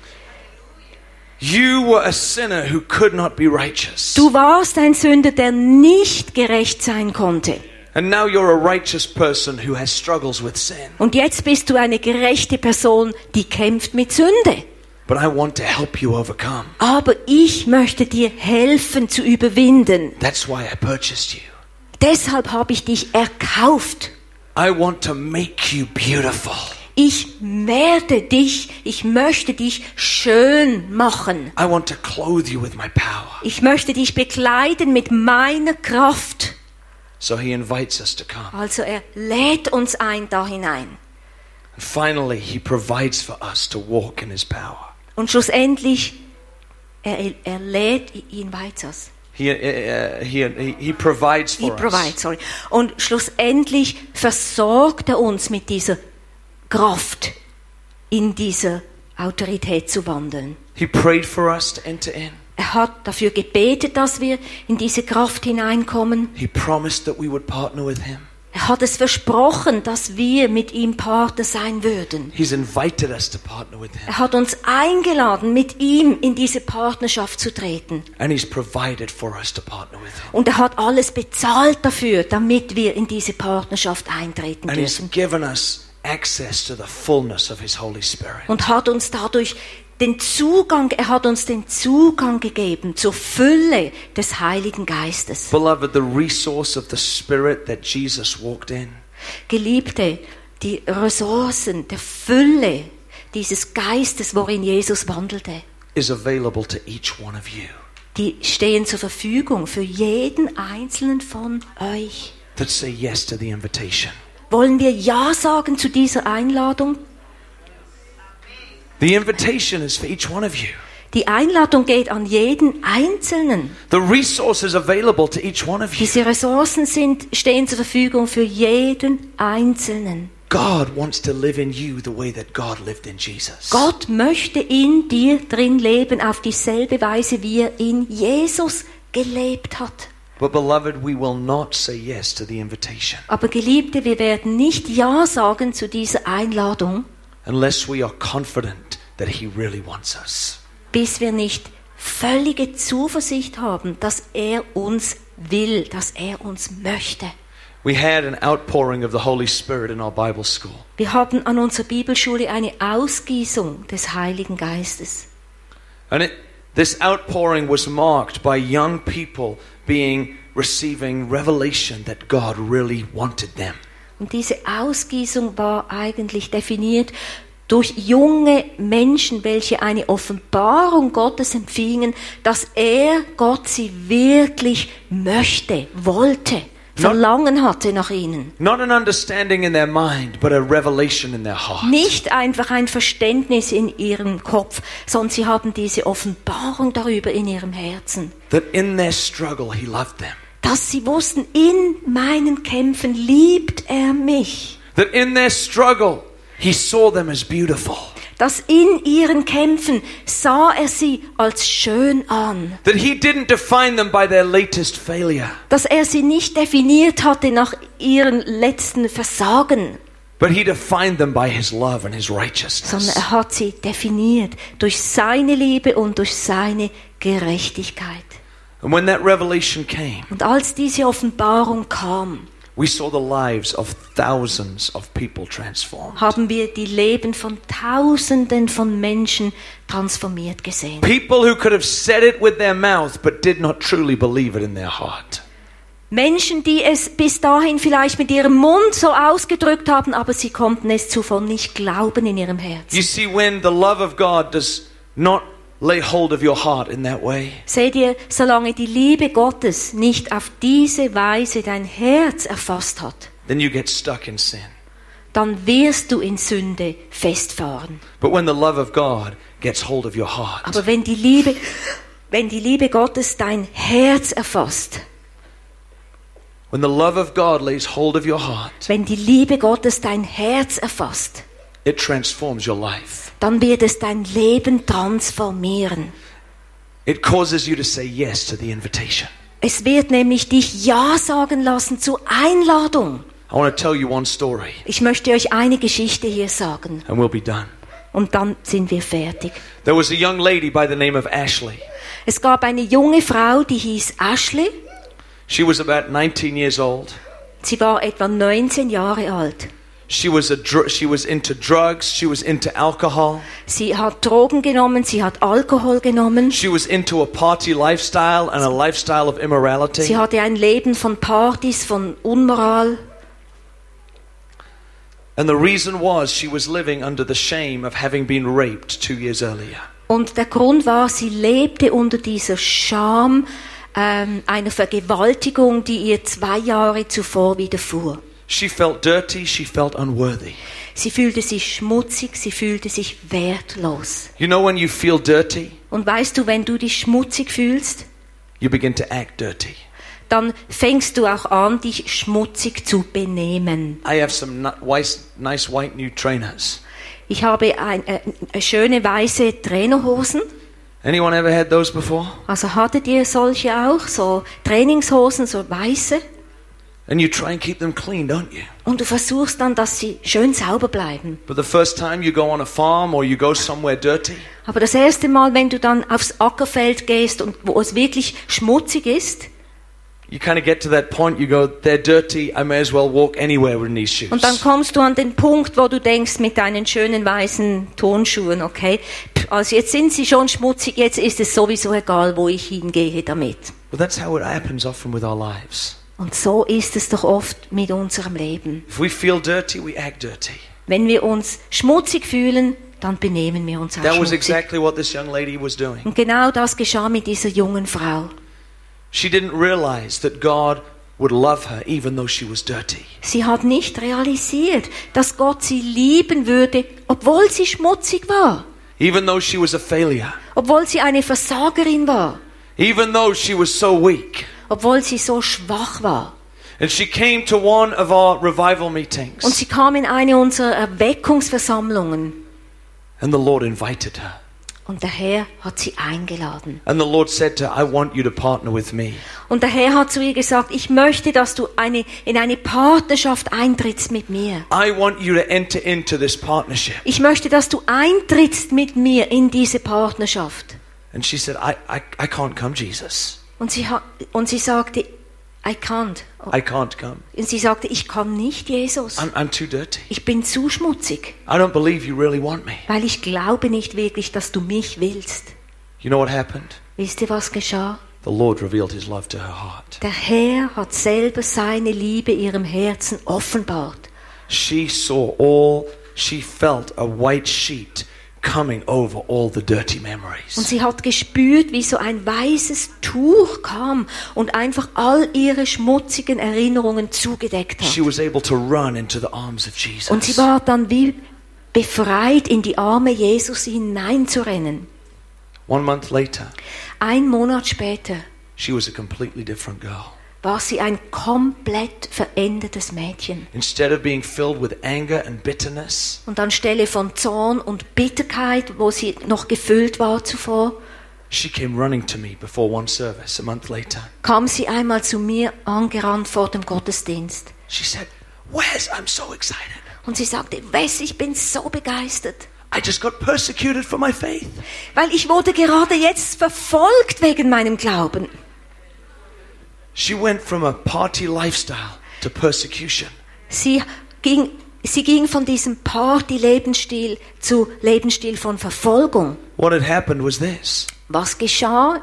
You were a sinner who could not be righteous. Du warst ein Sünder, der nicht gerecht sein konnte. And now you're a righteous person who has struggles with sin. Und jetzt bist du eine gerechte Person, die kämpft mit Sünde. But I want to help you overcome. Aber ich möchte dir helfen zu überwinden. That's why I purchased you. Deshalb habe ich dich erkauft. I want to make you beautiful. Ich werde dich, ich möchte dich schön machen. I want to clothe you with my power. Ich möchte dich bekleiden mit meiner Kraft. So he invites us to come. Also er lädt uns ein da hinein. And finally, he provides for us to walk in his power. Und schlussendlich, er, er lädt, he invites us. He, uh, he, he provides He for provides, us. sorry. Und schlussendlich versorgt er uns mit dieser Kraft, in dieser Autorität zu wandeln. He prayed for us to enter in. Er hat dafür gebetet, dass wir in diese Kraft hineinkommen. He promised that we would partner with him. Er hat es versprochen, dass wir mit ihm Partner sein würden. He's invited us to partner with him. Er hat uns eingeladen, mit ihm in diese Partnerschaft zu treten. And he's provided for us to partner with him. Und er hat alles bezahlt dafür, damit wir in diese Partnerschaft eintreten And he's dürfen. given us access to the fullness of his Holy Spirit. Und hat uns dadurch den Zugang, er hat uns den Zugang gegeben zur Fülle des Heiligen Geistes. Beloved, the resource of the Spirit that Jesus walked in Geliebte, die Ressourcen der Fülle dieses Geistes, worin Jesus wandelte, is available to each one of you die stehen zur Verfügung für jeden einzelnen von euch. that say yes to the invitation. Wollen wir Ja sagen zu dieser Einladung? The invitation is for each one of you. Die Einladung geht an jeden Einzelnen. The resource is available to each one of you. Diese Ressourcen sind, stehen zur Verfügung für jeden Einzelnen. God wants to live in you the way that God lived in Jesus. Gott möchte in dir drin leben auf dieselbe Weise, wie er in Jesus gelebt hat. But beloved, we will not say yes to the invitation Aber Geliebte, wir werden nicht Ja sagen zu dieser Einladung, unless we are confident that he really wants us. bis wir nicht völlige Zuversicht haben, dass er uns will, dass er uns möchte. We had an outpouring of the Holy Spirit in our Bible school. Wir haben an unserer Bibelschule eine Ausgießung des Heiligen Geistes. And it, this outpouring was marked by young people being receiving revelation that God really wanted them. Und diese Ausgießung war eigentlich definiert durch junge Menschen, welche eine Offenbarung Gottes empfingen, dass er, Gott, sie wirklich möchte, wollte, Verlangen hatte nach ihnen. Not an understanding in their mind, but a revelation in their heart. Nicht einfach ein Verständnis in ihrem Kopf, sondern sie haben diese Offenbarung darüber in ihrem Herzen. That in their struggle he loved them. Dass sie wussten, in meinen Kämpfen liebt er mich. That in their struggle he saw them as beautiful. Dass in ihren Kämpfen sah er sie als schön an. That he didn't define them by their latest failure. Dass er sie nicht definiert hatte nach ihren letzten Versagen, But he defined them by his love and his sondern righteousness. er hat sie definiert durch seine Liebe und durch seine Gerechtigkeit. And when that revelation came, Und als diese Offenbarung kam, we saw the lives of thousands of people transformed. haben wir die Leben von Tausenden von Menschen transformiert gesehen. People who could have said it with their mouth but did not truly believe it in their heart. Menschen, die es bis dahin vielleicht mit ihrem Mund so ausgedrückt haben, aber sie konnten es zuvor nicht glauben in ihrem Herzen. You see, when the love of God does not lay hold of your heart in that way, Seht ihr, solange die Liebe Gottes nicht auf diese Weise dein Herz erfasst hat, then you get stuck in sin. dann wirst du in Sünde festfahren. But when the love of God gets hold of your heart, Aber wenn die Liebe, wenn die Liebe Gottes dein Herz erfasst, when the love of God lays hold of your heart, wenn die Liebe Gottes dein Herz erfasst, it transforms your life. dann wird es dein Leben transformieren. It causes you to say yes to the invitation. Es wird nämlich dich Ja sagen lassen zur Einladung. I want to tell you one story, Ich möchte euch eine Geschichte hier sagen and we'll be done. und dann sind wir fertig. There was a young lady by the name of Ashley. Es gab eine junge Frau, die hieß Ashley. She was about nineteen years old. Sie war etwa neunzehn Jahre alt. She was a dr- she was into drugs, she was into alcohol. Sie hat Drogen genommen, sie hat Alkohol genommen. She was into a party lifestyle and a lifestyle of immorality. Sie hatte ein Leben von Partys, von Unmoral. And the reason was she was living under the shame of having been raped two years earlier. Und der Grund war, sie lebte unter dieser Scham ähm, einer Vergewaltigung, die ihr zwei Jahre zuvor widerfuhr. She felt dirty, she felt unworthy. Sie fühlte sich schmutzig, sie fühlte sich wertlos. You know when you feel dirty, Und weißt du, wenn du dich schmutzig fühlst, you begin to act dirty. dann fängst du auch an, dich schmutzig zu benehmen. I have some ni- nice, nice white new trainers. Ich habe ein, äh, äh, schöne weiße Trainerhosen. Anyone ever had those before? Also hattet ihr solche auch, so Trainingshosen, so weiße? And you try and keep them clean, don't you? Und du versuchst dann, dass sie schön sauber bleiben. But the first time you go on a farm or you go somewhere dirty, Aber das erste Mal, wenn du dann aufs Ackerfeld gehst und wo es wirklich schmutzig ist, you kind of get to that point, you go, they're dirty, I may as well walk anywhere in these shoes. und dann kommst du an den Punkt, wo du denkst mit deinen schönen weißen Turnschuhen, okay, pff, also jetzt sind sie schon schmutzig, jetzt ist es sowieso egal, wo ich hingehe damit. But that's how it happens often with our lives. Und so ist es doch oft mit unserem Leben. If we feel dirty, we act dirty. Wenn wir uns schmutzig fühlen, dann benehmen wir uns auch That was schmutzig. exactly what this young lady was doing. Und genau das geschah mit dieser jungen Frau. She didn't realize that God would love her even though she was dirty. Sie hat nicht realisiert, dass Gott sie lieben würde, obwohl sie schmutzig war, Even though she was a failure. obwohl sie eine Versagerin war, Even though she was so weak. obwohl sie so schwach war. And she came to one of our revival Und meetings. sie kam in eine unserer Erweckungsversammlungen And the Lord invited her. und der Herr hat sie eingeladen. And the Lord said to her, I want you to partner with me. Und der Herr hat zu ihr gesagt, ich möchte, dass du eine, in eine Partnerschaft eintrittst mit mir. I want you to enter into this partnership. Ich möchte, dass du eintrittst mit mir in diese Partnerschaft. And she said, I, I, I can't come, Jesus. Und sie, ha- und sie sagte, I can't. I can't come. Und sie sagte, ich kann nicht, Jesus. I'm, I'm too dirty. Ich bin zu schmutzig, I don't believe you really want me. weil ich glaube nicht wirklich, dass du mich willst. You know what happened? Wisst ihr, was geschah? The Lord revealed his love to her heart. Der Herr hat selber seine Liebe ihrem Herzen offenbart. She saw all, she felt a white sheet coming over all the dirty Und memories. sie hat gespürt, wie so ein weißes Tuch kam und einfach all ihre schmutzigen Erinnerungen zugedeckt She hat. was able to run into the arms of Und sie Jesus. war dann wie befreit, in die Arme Jesus hineinzurennen. One month later, Ein Monat später she was a completely different girl. war sie ein komplett verändertes Mädchen. Instead of being filled with anger and bitterness, Und anstelle von Zorn und Bitterkeit, wo sie noch gefüllt war zuvor, she came running to me before one service a month later. kam sie einmal zu mir angerannt vor dem Gottesdienst. She said, Wes, I'm so excited. Und sie sagte, Wes, ich bin so begeistert, I just got persecuted for my faith. weil ich wurde gerade jetzt verfolgt wegen meinem Glauben. She went from a party lifestyle to persecution. Sie ging, sie ging von diesem Party-Lebensstil zu Lebensstil von Verfolgung. What had happened was this. Was geschah?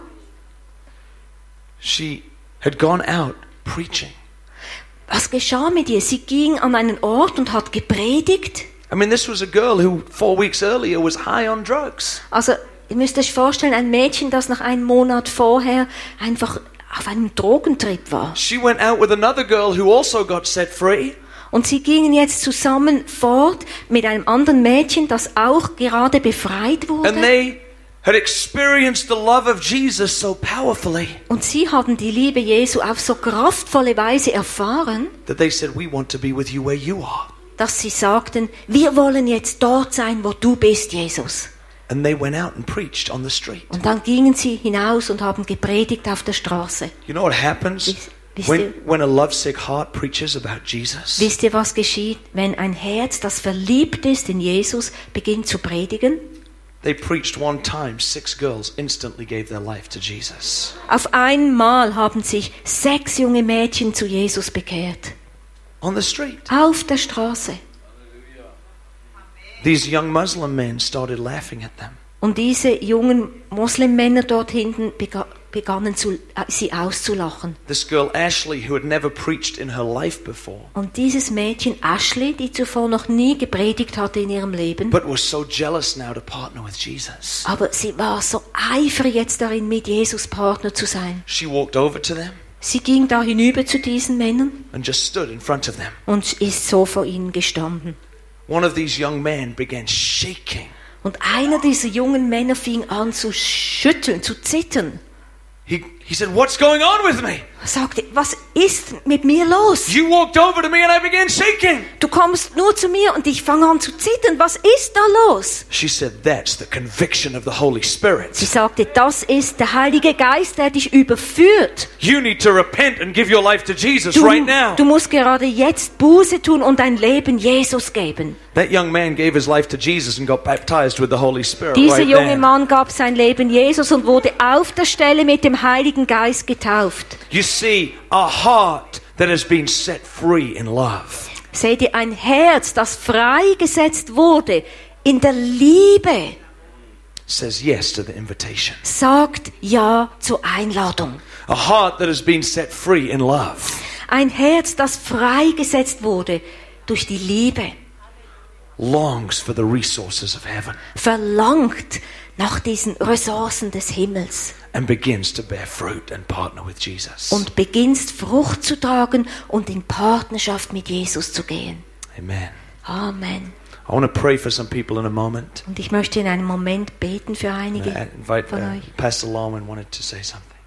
She had gone out preaching. Was geschah mit ihr? Sie ging an einen Ort und hat gepredigt. I mean, this was a girl who four weeks earlier was high on drugs. Also, ihr müsst euch vorstellen, ein Mädchen, das nach einem Monat vorher einfach auf einem Drogentrip war. She went out with another girl who also got set free. Und sie gingen jetzt zusammen fort mit einem anderen Mädchen, das auch gerade befreit And wurde. they had experienced the love of Jesus so powerfully Und sie haben die Liebe Jesu auf so kraftvolle Weise erfahren, that they said, we want to be with you where you are. dass sie sagten, wir wollen jetzt dort sein, wo du bist, Jesus. And they went out and preached on the street. Und dann gingen sie hinaus und haben gepredigt auf der Straße. You know what happens Wisst- wisst when, ihr- when a lovesick heart preaches about Jesus? Wisst ihr, was geschieht, wenn ein Herz, das verliebt ist in Jesus, beginnt zu predigen? They preached one time. Six girls instantly gave their life to Jesus. Auf einmal haben sich sechs junge Mädchen zu Jesus bekehrt. On the street. Auf der Straße. These young Muslim men started laughing at them. Und diese jungen Moslemmänner dort hinten bega- begannen zu, äh, sie auszulachen. This girl Ashley, who had never preached in her life before, Und dieses Mädchen Ashley, die zuvor noch nie gepredigt hatte in ihrem Leben, but was so jealous now to partner with Jesus. aber sie war so eifrig jetzt darin, mit Jesus Partner zu sein. She walked over to them Sie ging da hinüber zu diesen Männern and just stood in front of them. und ist so vor ihnen gestanden. One of these young men began shaking. Und einer dieser jungen Männer fing an zu schütteln, zu zittern. He, he said, "What's going on with me? Er sagte, was ist mit mir los? You walked over to me and I began shaking." Du kommst nur zu mir und ich fange an zu zittern. Was ist da los? She said, "That's the conviction of the Holy Spirit. Sie sagte, das ist der Heilige Geist, der dich überführt. You need to repent and give your life to Jesus Du, right now." du musst gerade jetzt Buße tun und dein Leben Jesus geben. That young man gave his life to Jesus and got baptized with the Holy Spirit Dieser right junge then. Mann gab sein Leben Jesus und wurde auf der Stelle mit dem Heiligen Geist getauft. You see, a heart that has been set free in love Seht ihr, ein Herz, das freigesetzt wurde in der Liebe, says yes to the invitation. sagt Ja zur Einladung. A heart that has been set free in love Ein Herz, das freigesetzt wurde durch die Liebe, longs for the resources of heaven verlangt nach diesen Ressourcen des Himmels and begins to bear fruit and partner with Jesus. und beginnst Frucht zu tragen und in Partnerschaft mit Jesus zu gehen. Amen. Amen. I want to pray for some people in a moment. Und ich möchte in einem Moment beten für einige I invite von uh, euch. Pastor Lawman wanted to say something.